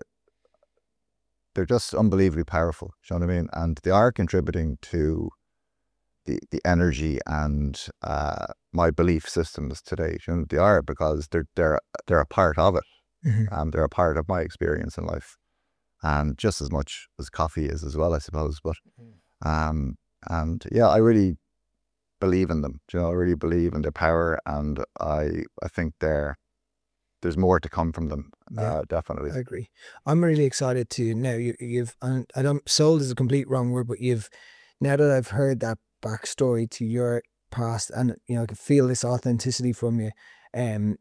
they're just unbelievably powerful. You know what I mean? And they are contributing to the the energy and uh, my belief systems today. You know, they are, because they're they're they're a part of it. mm-hmm. Um, they're a part of my experience in life, and just as much as coffee is as well, I suppose. But um, and yeah, I really believe in them. You know, I really believe in their power, and I I think they're there's more to come from them. Yeah, Uh, definitely. I agree. I'm really excited to now. You, you've and I don't sold is a complete wrong word, but you've now that I've heard that backstory to your past, and you know, I can feel this authenticity from you. Um,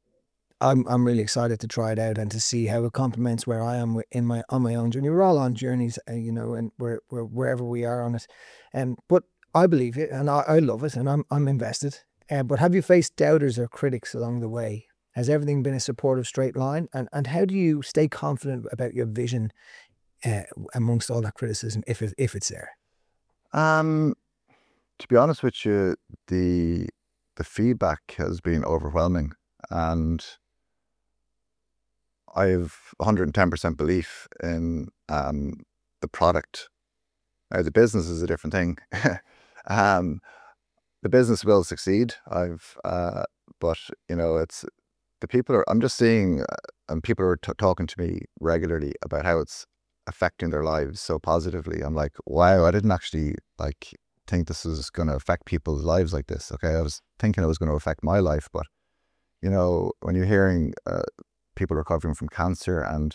I'm I'm really excited to try it out and to see how it complements where I am in my on my own journey. We're all on journeys, uh, you know, and we're, we're wherever we are on it. Um, but I believe it, and I, I love it, and I'm I'm invested. Uh, but have you faced doubters or critics along the way? Has everything been a supportive straight line? And and how do you stay confident about your vision uh, amongst all that criticism, if it, if it's there? Um, to be honest with you, the the feedback has been overwhelming, and I have one hundred ten percent belief in um, the product. Now, the business is a different thing. um, the business will succeed. I've, uh, but you know, it's the people are. I'm just seeing, uh, and people are t- talking to me regularly about how it's affecting their lives so positively. I'm like, wow, I didn't actually like think this was going to affect people's lives like this. Okay, I was thinking it was going to affect my life, but you know, when you're hearing uh, people recovering from cancer and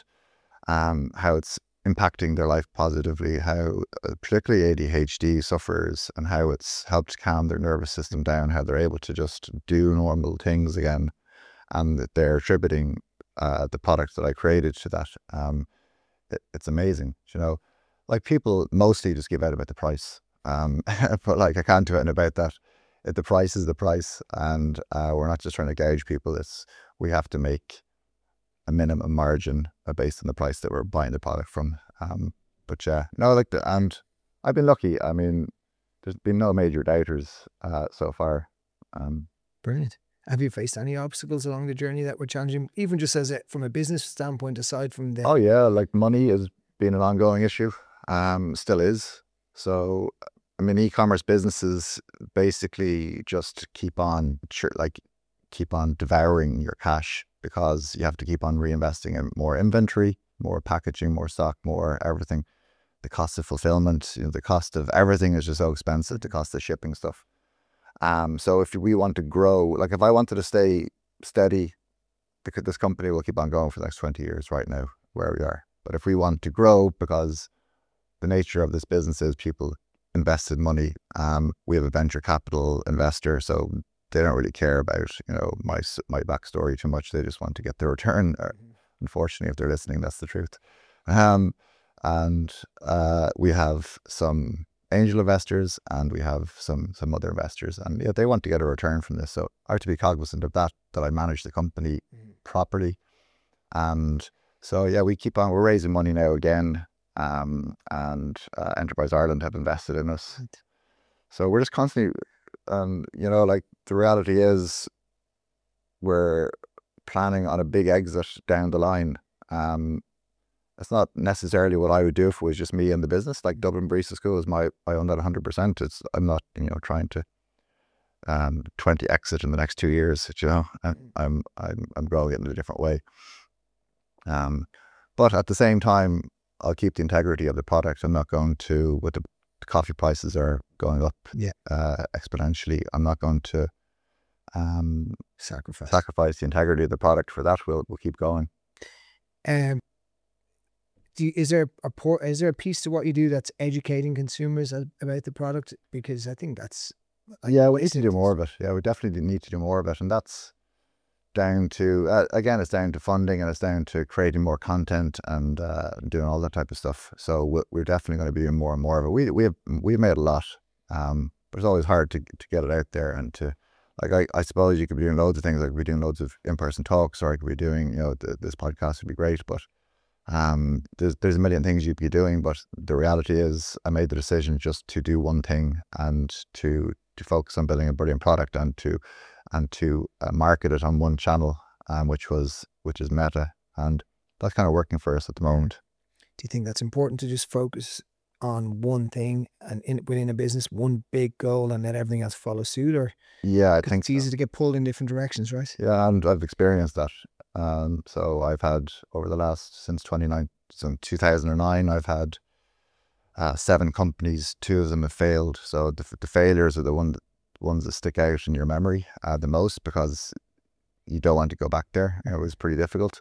um, how it's impacting their life positively, how uh, particularly A D H D sufferers, and how it's helped calm their nervous system down, how they're able to just do normal things again, and that they're attributing uh, the product that I created to that. Um, it, it's amazing, you know. Like, people mostly just give out about the price, um, but like, I can't do anything about that. If the price is the price, and uh, we're not just trying to gouge people. It's we have to make a minimum margin uh, based on the price that we're buying the product from. Um, but yeah, no, like the and I've been lucky. I mean, there's been no major doubters uh, so far. Um, Brilliant. Have you faced any obstacles along the journey that were challenging, even just as a, from a business standpoint, aside from the? oh yeah, like money has been an ongoing issue. Um, still is. So, I mean, e-commerce businesses basically just keep on like keep on devouring your cash, because you have to keep on reinvesting in more inventory, more packaging, more stock, more everything. The cost of fulfillment, you know, the cost of everything is just so expensive. The cost of shipping stuff. Um, so if we want to grow, like if I wanted to stay steady, because this company will keep on going for the next twenty years right now where we are. But if we want to grow, because the nature of this business is people invested money, um, we have a venture capital investor, so they don't really care about, you know, my my backstory too much. They just want to get their return. Or, unfortunately, if they're listening, that's the truth. Um, and uh, we have some angel investors, and we have some some other investors, and yeah, they want to get a return from this. So I have to be cognizant of that, that I manage the company properly. And so yeah, we keep on. We're raising money now again, um, and uh, Enterprise Ireland have invested in us. Right. So we're just constantly, um, you know, like the reality is, we're planning on a big exit down the line. Um, it's not necessarily what I would do if it was just me and the business. Like Dublin Barista School is my, I own that one hundred percent. It's, I'm not, you know, trying to um, twenty exit in the next two years, you know, I'm, I'm, I'm, I'm growing it in a different way. Um, but at the same time, I'll keep the integrity of the product. I'm not going to, with the, the coffee prices are going up Yeah. uh, exponentially, I'm not going to um, Sacrifice. sacrifice the integrity of the product for that. We'll, we'll keep going. Um, do you, is there a por- is there a piece to what you do that's educating consumers a- about the product? Because I think that's like, Yeah, we need to listening do more of it. Yeah, we definitely need to do more of it. And that's down to, uh, again, it's down to funding, and it's down to creating more content and uh, doing all that type of stuff. So we- we're definitely going to be doing more and more of it. We, we have, we've made a lot, um, but it's always hard to to get it out there and to, like, I, I suppose you could be doing loads of things. I could be doing loads of in-person talks, or I could be doing, you know, th- this podcast would be great, but um, there's, there's a million things you'd be doing. But the reality is I made the decision just to do one thing, and to, to focus on building a brilliant product, and to, and to uh, market it on one channel, um, which was, which is Meta. And that's kind of working for us at the moment. Do you think that's important to just focus on one thing and in, within a business, one big goal, and let everything else follow suit? Or Yeah, I 'cause think it's easy to get pulled in different directions, right? Yeah, and I've experienced that. Um, so I've had over the last, since twenty-nine, since two thousand nine, I've had uh, seven companies. Two of them have failed. So the, the failures are the one, ones that stick out in your memory uh, the most, because you don't want to go back there. It was pretty difficult.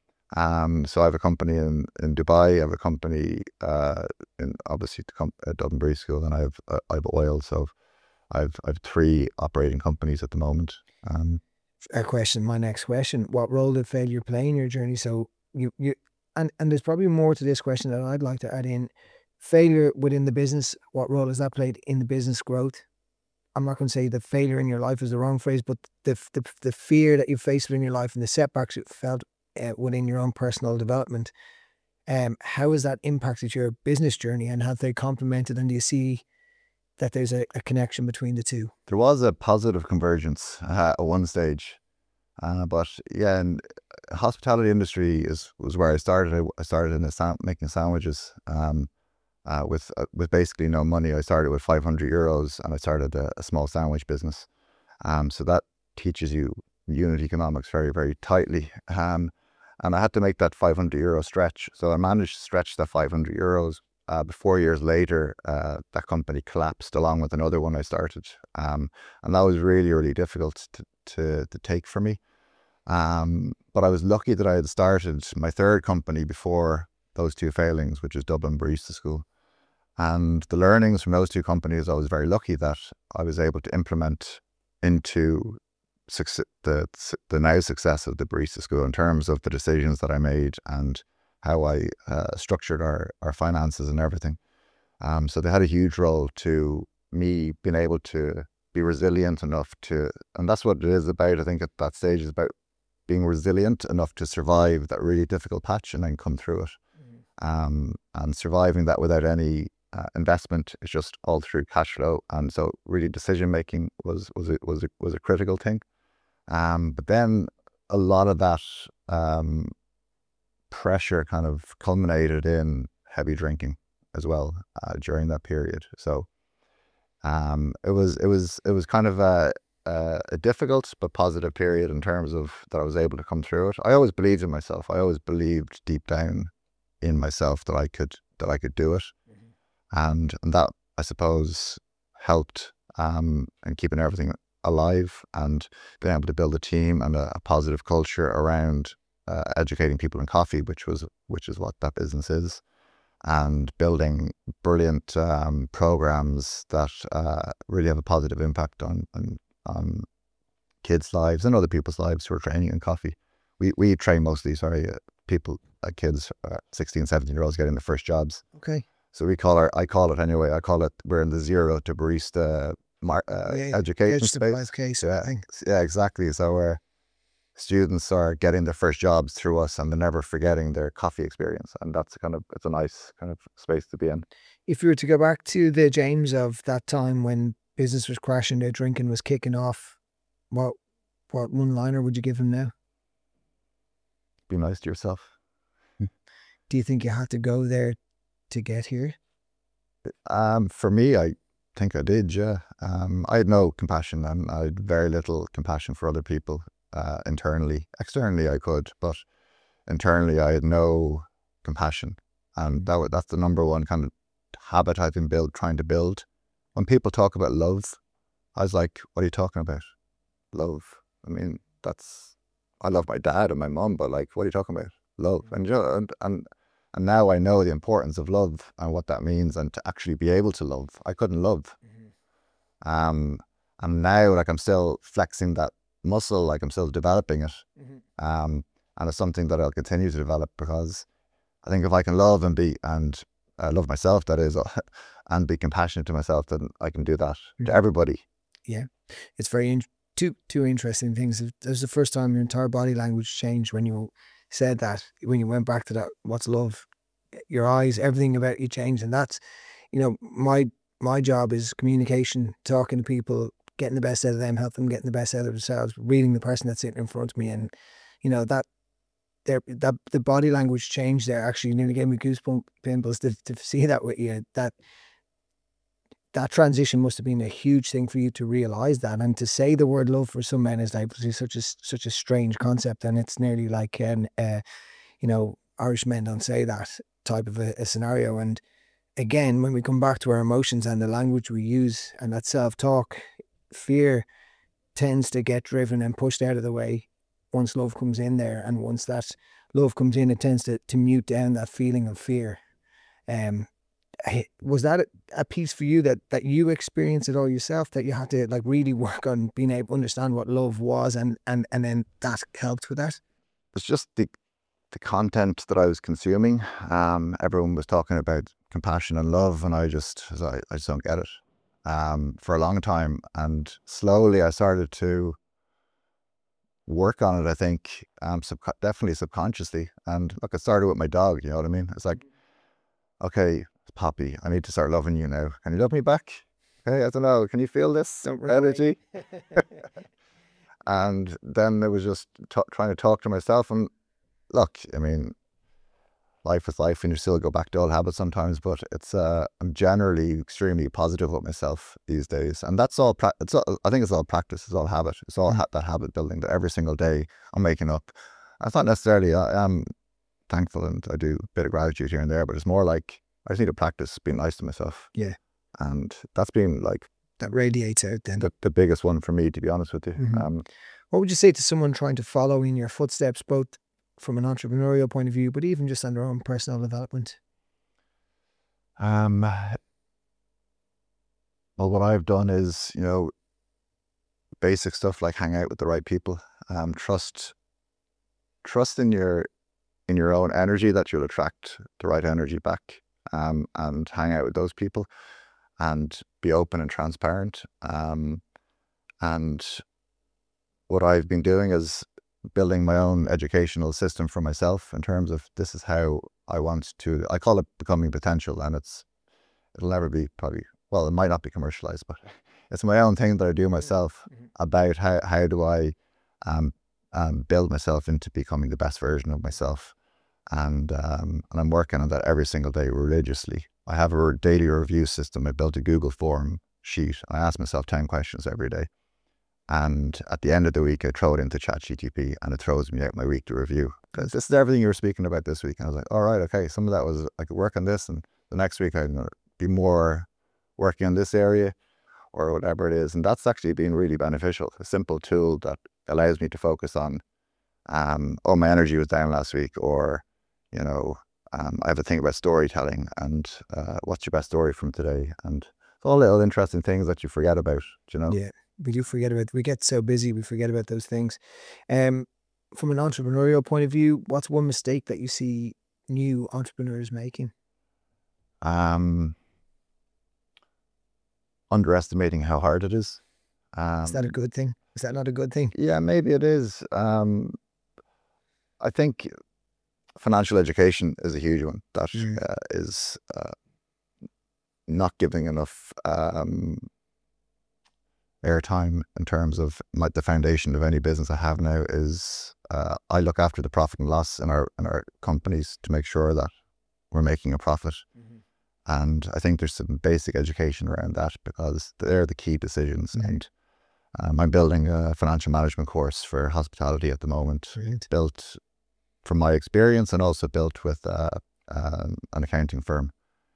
Um, so I have a company in, in Dubai. I have a company uh, in, obviously, the comp- at Dublin Barista School, and I have uh, I have oil. So I've I've three operating companies at the moment. Um, A question, my next question: what role did failure play in your journey? So you you and and there's probably more to this question that I'd like to add in. Failure within the business, what role has that played in the business growth? I'm not going to say the failure in your life is the wrong phrase, but the the the fear that you faced within your life and the setbacks you felt uh, within your own personal development. Um, how has that impacted your business journey, and have they complemented? And do you see that there's a, a connection between the two? there was a positive convergence uh, at one stage, uh, but yeah, and hospitality industry is was where I started. I, I started in a sam- making sandwiches um, uh, with uh, with basically no money. I started with five hundred euros, and I started a, a small sandwich business. Um, so that teaches you unit economics very, very tightly. Um, and I had to make that five hundred euro stretch. So I managed to stretch that five hundred euros. Uh, but four years later, uh, that company collapsed along with another one I started. Um, and that was really, really difficult to, to, to take for me. Um, but I was lucky that I had started my third company before those two failings, which is Dublin Barista School. And the learnings from those two companies, I was very lucky that I was able to implement into success, the the now success of the Barista School, in terms of the decisions that I made and how I uh, structured our, our finances and everything. Um, so they had a huge role to me being able to be resilient enough to, and that's what it is about, I think, at that stage, is about being resilient enough to survive that really difficult patch and then come through it. Mm. Um, and surviving that without any uh, investment is just all through cash flow. And so really decision making was was a, was a, was a critical thing. Um, but then a lot of that um, pressure kind of culminated in heavy drinking as well uh, during that period. So um, it was it was it was kind of a, a a difficult but positive period in terms of that I was able to come through it. I always believed in myself. I always believed deep down in myself that I could that I could do it, mm-hmm. and and that, I suppose, helped um, in keeping everything alive and being able to build a team and a, a positive culture around uh, educating people in coffee, which was which is what that business is, and building brilliant um, programs that uh, really have a positive impact on, on on kids' lives and other people's lives who are training in coffee. We we train mostly, sorry, uh, people, uh, kids, uh, sixteen, seventeen year olds getting their first jobs. Okay. So we call our, I call it anyway, I call it, we're in the zero to barista mar, uh, Yeah, education space. five K, so Yeah, I think. yeah, exactly. So where students are getting their first jobs through us and they're never forgetting their coffee experience. And that's kind of, it's a nice kind of space to be in. If you were to go back to the James of that time when business was crashing, the drinking was kicking off, what what one liner would you give him now? Be nice to yourself. Do you think you had to go there to get here? Um, for me, I think I did, yeah. Um, I had no compassion, and I had very little compassion for other people uh, internally. Externally, I could, but internally, I had no compassion. And that wa- that's the number one kind of habit I've been build, trying to build. When people talk about love, I was like, what are you talking about? Love. I mean, that's, I love my dad and my mum, but like, what are you talking about? Love. And, you know, and, and, and now I know the importance of love and what that means, and to actually be able to love. I couldn't love. Mm-hmm. Um, and now, like, I'm still flexing that muscle, like I'm still developing it. Mm-hmm. Um, and it's something that I'll continue to develop, because I think if I can love and be, and uh, love myself, that is, and be compassionate to myself, then I can do that Mhm. to everybody. Yeah, it's very in- two two interesting things. It was the first time your entire body language changed when you said that. When you went back to that, what's love? Your eyes, everything about you changed, and that's, you know, my my job is communication, talking to people, getting the best out of them, helping them get the best out of themselves, reading the person that's sitting in front of me, and you know that there that the body language change there actually nearly gave me goosebumps pimples to to see that with you. That that transition must have been a huge thing for you to realize that, and to say the word love for some men is like such a such a strange concept, and it's nearly like an uh, you know, Irish men don't say that type of a, a scenario. And again, when we come back to our emotions and the language we use and that self talk, fear tends to get driven and pushed out of the way once love comes in there, and once that love comes in, it tends to to mute down that feeling of fear. Um, I- was that a, a piece for you that that you experienced it all yourself, that you had to like really work on being able to understand what love was, and and and then that helped with that? It's just the the content that I was consuming. Um, everyone was talking about compassion and love, and I just, I, I just don't get it. Um, for a long time, and slowly I started to work on it. I think, um, sub- definitely subconsciously. And look, it started with my dog. You know what I mean? It's like, okay, Poppy, I need to start loving you now. Can you love me back? Okay, I don't know. Can you feel this Don't run away. energy? And then it was just t- trying to talk to myself. And look, I mean, life is life, and you still go back to old habits sometimes. But it's, uh, I'm generally extremely positive with myself these days, and that's all. Pra- it's all, I think it's all practice. It's all habit. It's all ha- that habit building that every single day I'm making up. It's not necessarily, I am thankful and I do a bit of gratitude here and there, but it's more like I just need to practice being nice to myself. Yeah. And that's been like That radiates out then. the, the biggest one for me, to be honest with you. Mhm. Um, What would you say to someone trying to follow in your footsteps, both from an entrepreneurial point of view, but even just on their own personal development? um, well, what I've done is, you know, basic stuff like hang out with the right people. Um, trust, trust in your in your own energy that you'll attract the right energy back. Um, and hang out with those people, and be open and transparent. Um, and what I've been doing is building my own educational system for myself, in terms of this is how I want to, I call it becoming potential, and it's, it'll never be probably, well, it might not be commercialized, but it's my own thing that I do myself, Mhm. about how, how do I um, um, build myself into becoming the best version of myself. And um, and I'm working on that every single day religiously. I have a re- daily review system. I built a Google form sheet. I ask myself ten questions every day. And at the end of the week, I throw it into ChatGPT, and it throws me out my weekly review. Because this is everything you were speaking about this week. And I was like, all right, okay, some of that was, I could work on this, and the next week I'd be more working on this area, or whatever it is. And that's actually been really beneficial. A simple tool that allows me to focus on, um, oh, my energy was down last week, or, you know, um, I have a thing about storytelling, and uh, what's your best story from today? And it's all little interesting things that you forget about, you know? Yeah, we do forget about, we get so busy, we forget about those things. Um, from an entrepreneurial point of view, what's one mistake that you see new entrepreneurs making? Um, underestimating how hard it is. Um, Is that a good thing? Is that not a good thing? yeah, maybe it is. Um, I think financial education is a huge one. That Mm. uh, is uh, not giving enough um, airtime in terms of my, the foundation of any business I have now is uh, I look after the profit and loss in our in our companies to make sure that we're making a profit. Mhm. And I think there's some basic education around that because they're the key decisions. Mhm. And um, I'm building a financial management course for hospitality at the moment, Brilliant. built from my experience and also built with uh, um, an accounting firm.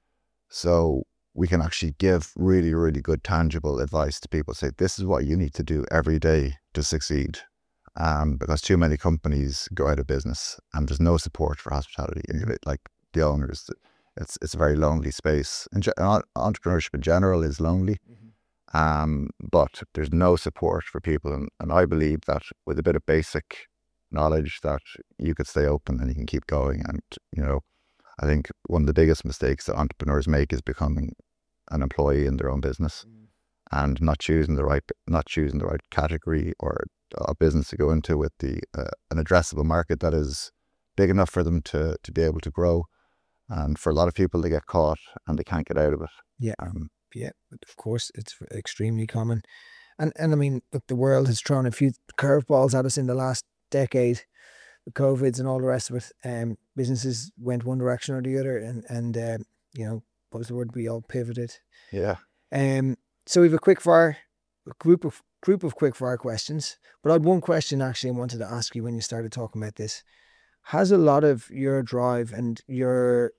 So we can actually give really, really good tangible advice to people. Say, this is what you need to do every day to succeed. Um, because too many companies go out of business and there's no support for hospitality. Like the owners, it's it's a very lonely space. And ge- entrepreneurship in general is lonely. Mhm. Um, but there's no support for people. And, and I believe that with a bit of basic knowledge that you could stay open and you can keep going. And, you know, I think one of the biggest mistakes that entrepreneurs make is becoming an employee in their own business Mm. and not choosing the right, not choosing the right category or a business to go into with the uh, an addressable market that is big enough for them to to be able to grow. And for a lot of people, they get caught and they can't get out of it. Yeah. Um, Yeah, but of course, it's extremely common. And and I mean, look, the world has thrown a few curveballs at us in the last decade, the COVIDs and all the rest of it. Um, businesses went one direction or the other, and and um, you know, what was the word? We all pivoted. yeah. Um, so we have a quick fire a group of group of quick fire questions. But I had one question actually I wanted to ask you when you started talking about this. Has a lot of your drive and your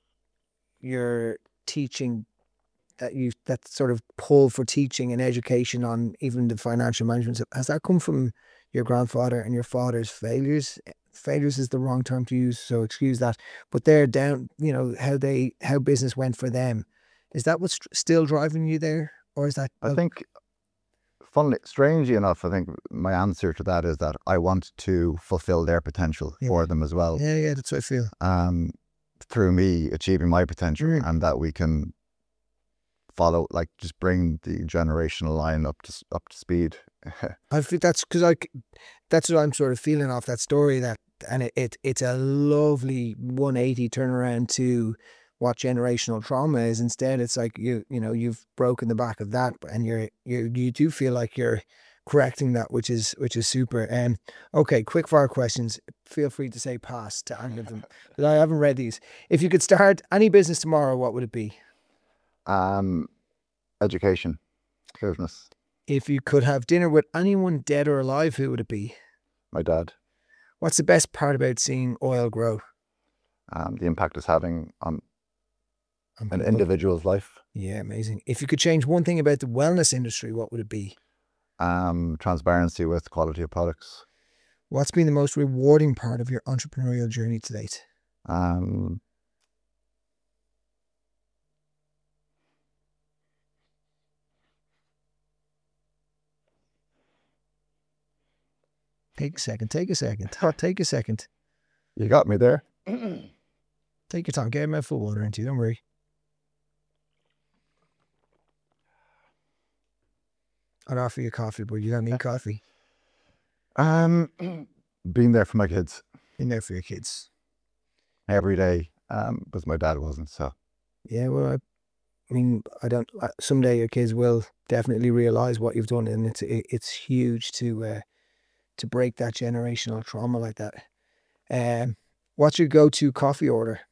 your teaching that you that sort of pull for teaching and education on even the financial management stuff, has that come from your grandfather and your father's failures? Failures is the wrong term to use, so excuse that. But they're down, you know, how they how business went for them. Is that what's still driving you there, or is that? I think, funnily, strangely enough, I think my answer to that is that I want to fulfill their potential Yeah. for them as well. Yeah, yeah, that's what I feel. Um, through me achieving my potential, Mm. and that we can follow, like, just bring the generational line up to s- up to speed. I feel that's because I, c- that's what I'm sort of feeling off that story. That and it, it it's a lovely one eighty turnaround to what generational trauma is. Instead, it's like you you know you've broken the back of that, and you're you you do feel like you're correcting that, which is which is super. Um, okay, quick fire questions. Feel free to say pass to any of them because I haven't read these. If you could start any business tomorrow, what would it be? Um, education, business. If you could have dinner with anyone dead or alive, who would it be? My dad. What's the best part about seeing oil grow? Um, the impact it's having on On an people? individual's life. Yeah, amazing. If you could change one thing about the wellness industry, what would it be? Um, transparency with quality of products. What's been the most rewarding part of your entrepreneurial journey to date? Um, Take a second. Take a second. Oh, take a second. you got me there. Take your time. Get a mouthful of water into you. Don't worry. I'd offer you coffee, but you don't need coffee. Um, being there for my kids In there for your kids. every day. Um, because my dad wasn't. So Yeah, well, I, I mean, I don't. I, someday your kids will definitely realize what you've done, and it's it, it's huge to uh, to break that generational trauma like that. Um, what's your go-to coffee order?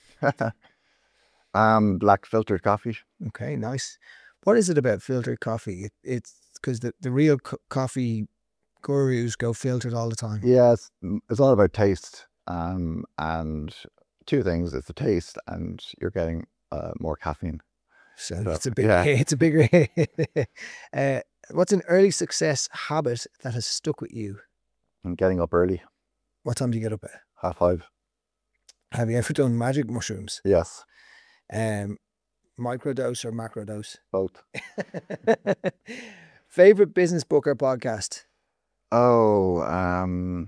um, black filtered coffee. Okay, nice. What is it about filtered coffee? It, it's because the, the real co- coffee gurus go filtered all the time. Yeah, it's, it's all about taste. Um, and two things: it's the taste, and you're getting uh, more caffeine. So So, it's a big, yeah. it's a bigger. uh, what's an early success habit that has stuck with you? And getting up early, What time do you get up at? half five. Have you ever done magic mushrooms? Yes, Um, microdose or macrodose? both. Favorite business book or podcast? Oh, um,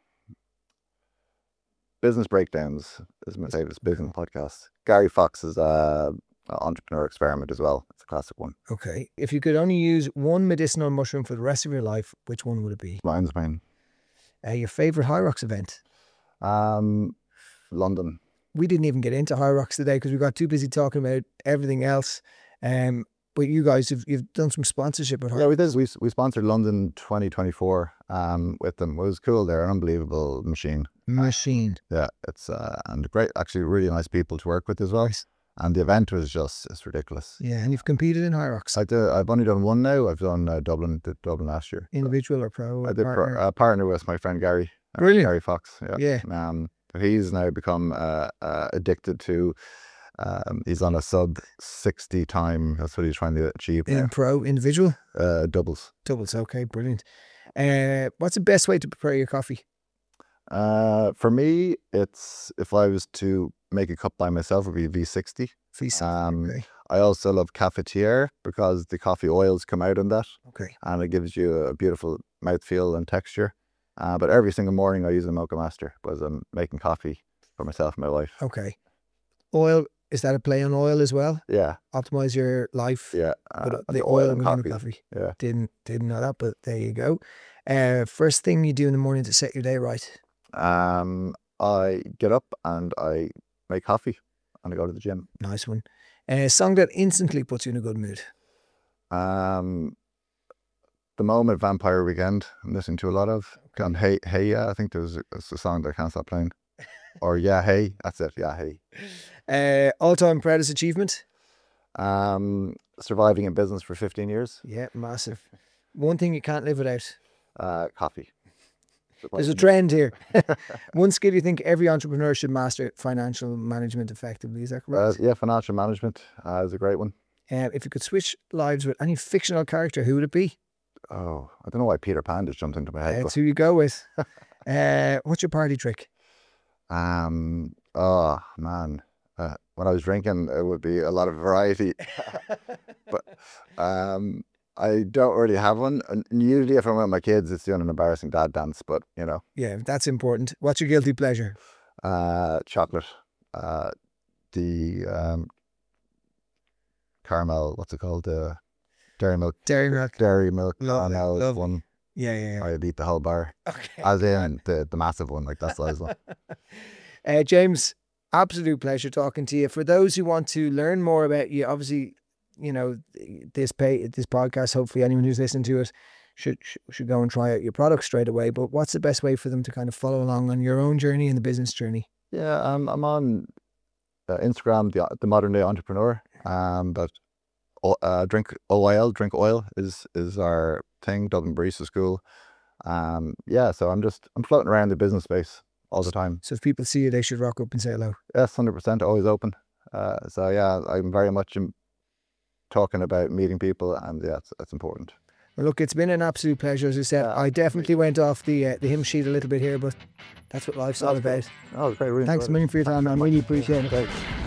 Business Breakdowns is my favorite business podcast. Gary Fox's uh, Entrepreneur Experiment as well. It's a classic one. Okay. If you could only use one medicinal mushroom for the rest of your life, which one would it be? Lion's Mane. Uh, your favorite High Rocks event? Um, London. We didn't even get into High Rocks today because we got too busy talking about everything else. Um, but you guys have you've done some sponsorship with her. Yeah, we did. We we sponsored London twenty twenty-four um, with them. It was cool. They're an unbelievable machine. Machine. Yeah, it's uh, and great. Actually, really nice people to work with as well. Nice. And the event was just it's ridiculous. Yeah, and you've competed in Hyrox. I do, I've only done one now. I've done uh, Dublin, did Dublin last year. Individual or pro? I did partner? pro, uh, partner with my friend Gary. uh, Brilliant. Gary Fox. Yeah. Yeah. Um, but he's now become uh, uh, addicted to. Um, he's on a sub sixty time. That's what he's trying to achieve In now. pro, individual? Uh, doubles. Doubles, okay, brilliant. Uh, what's the best way to prepare your coffee? Uh, for me, it's if I was to make a cup by myself, it would be V sixty. V sixty, Um, okay. I also love cafetiere because the coffee oils come out in that, Okay. and it gives you a beautiful mouthfeel and texture. Uh, but every single morning I use a Mocha Master because I'm making coffee for myself and my wife. Okay. Oil, is that a play on oil as well? Yeah, Optimize your life. yeah. But Uh, the oil oil and in coffee. coffee. coffee. Yeah. Didn't didn't know that, but there you go. Uh, first thing you do in the morning to set your day right. Um, I get up and I make coffee and I go to the gym. Nice one. A song that instantly puts you in a good mood. Um, the moment Vampire Weekend, I'm listening to a lot of. And Hey, Hey, yeah, I think there's a, it's a song that I can't stop playing. Or Yeah, Hey, that's it. Yeah, Hey. Uh, all-time proudest achievement? Um, surviving in business for fifteen years. Yeah, massive. One thing you can't live without. Uh, coffee. There's a trend here. One skill you think every entrepreneur should master: financial management effectively. Is that Uh, correct? yeah, financial management uh, is a great one. Um, if you could switch lives with any fictional character, who would it be? Oh, I don't know why Peter Pan just jumped into my head. That's who you go with. uh, what's your party trick? But, um, oh man, uh, when I was drinking, it would be a lot of variety. But um, I don't really have one. And usually, if I'm with my kids, it's doing an embarrassing dad dance. But you know, Yeah, that's important. What's your guilty pleasure? uh, chocolate, uh, the um, caramel. What's it called? The dairy milk. Dairy milk. Dairy milk Lovely, caramel is lovely. one. Yeah, yeah, yeah. I'd eat the whole bar, Okay. as in the the massive one, like that size one. Uh, James, absolute pleasure talking to you. For those who want to learn more about you, obviously, you know, this pay this podcast, hopefully anyone who's listening to it should should go and try out your product straight away. But what's the best way for them to kind of follow along on your own journey and the business journey? Yeah, um, I'm on uh, Instagram, the the modern day entrepreneur. Um, but o- uh, drink O I L, drink oil is is our thing. Dublin Barista School. Um, yeah, so I'm just I'm floating around the business space all the time. So if people see you, they should rock up and say hello. Yes, hundred percent, always open. Uh, so yeah, I'm very much in, talking about meeting people, and yeah, it's, it's important. Well, look, it's been an absolute pleasure. As I said, Yeah, I definitely went off the uh, the hymn sheet a little bit here, but that's what life's all That's about. Oh, it was great. Really Thanks a enjoyed it. million for your time, man. Really appreciate it. Great.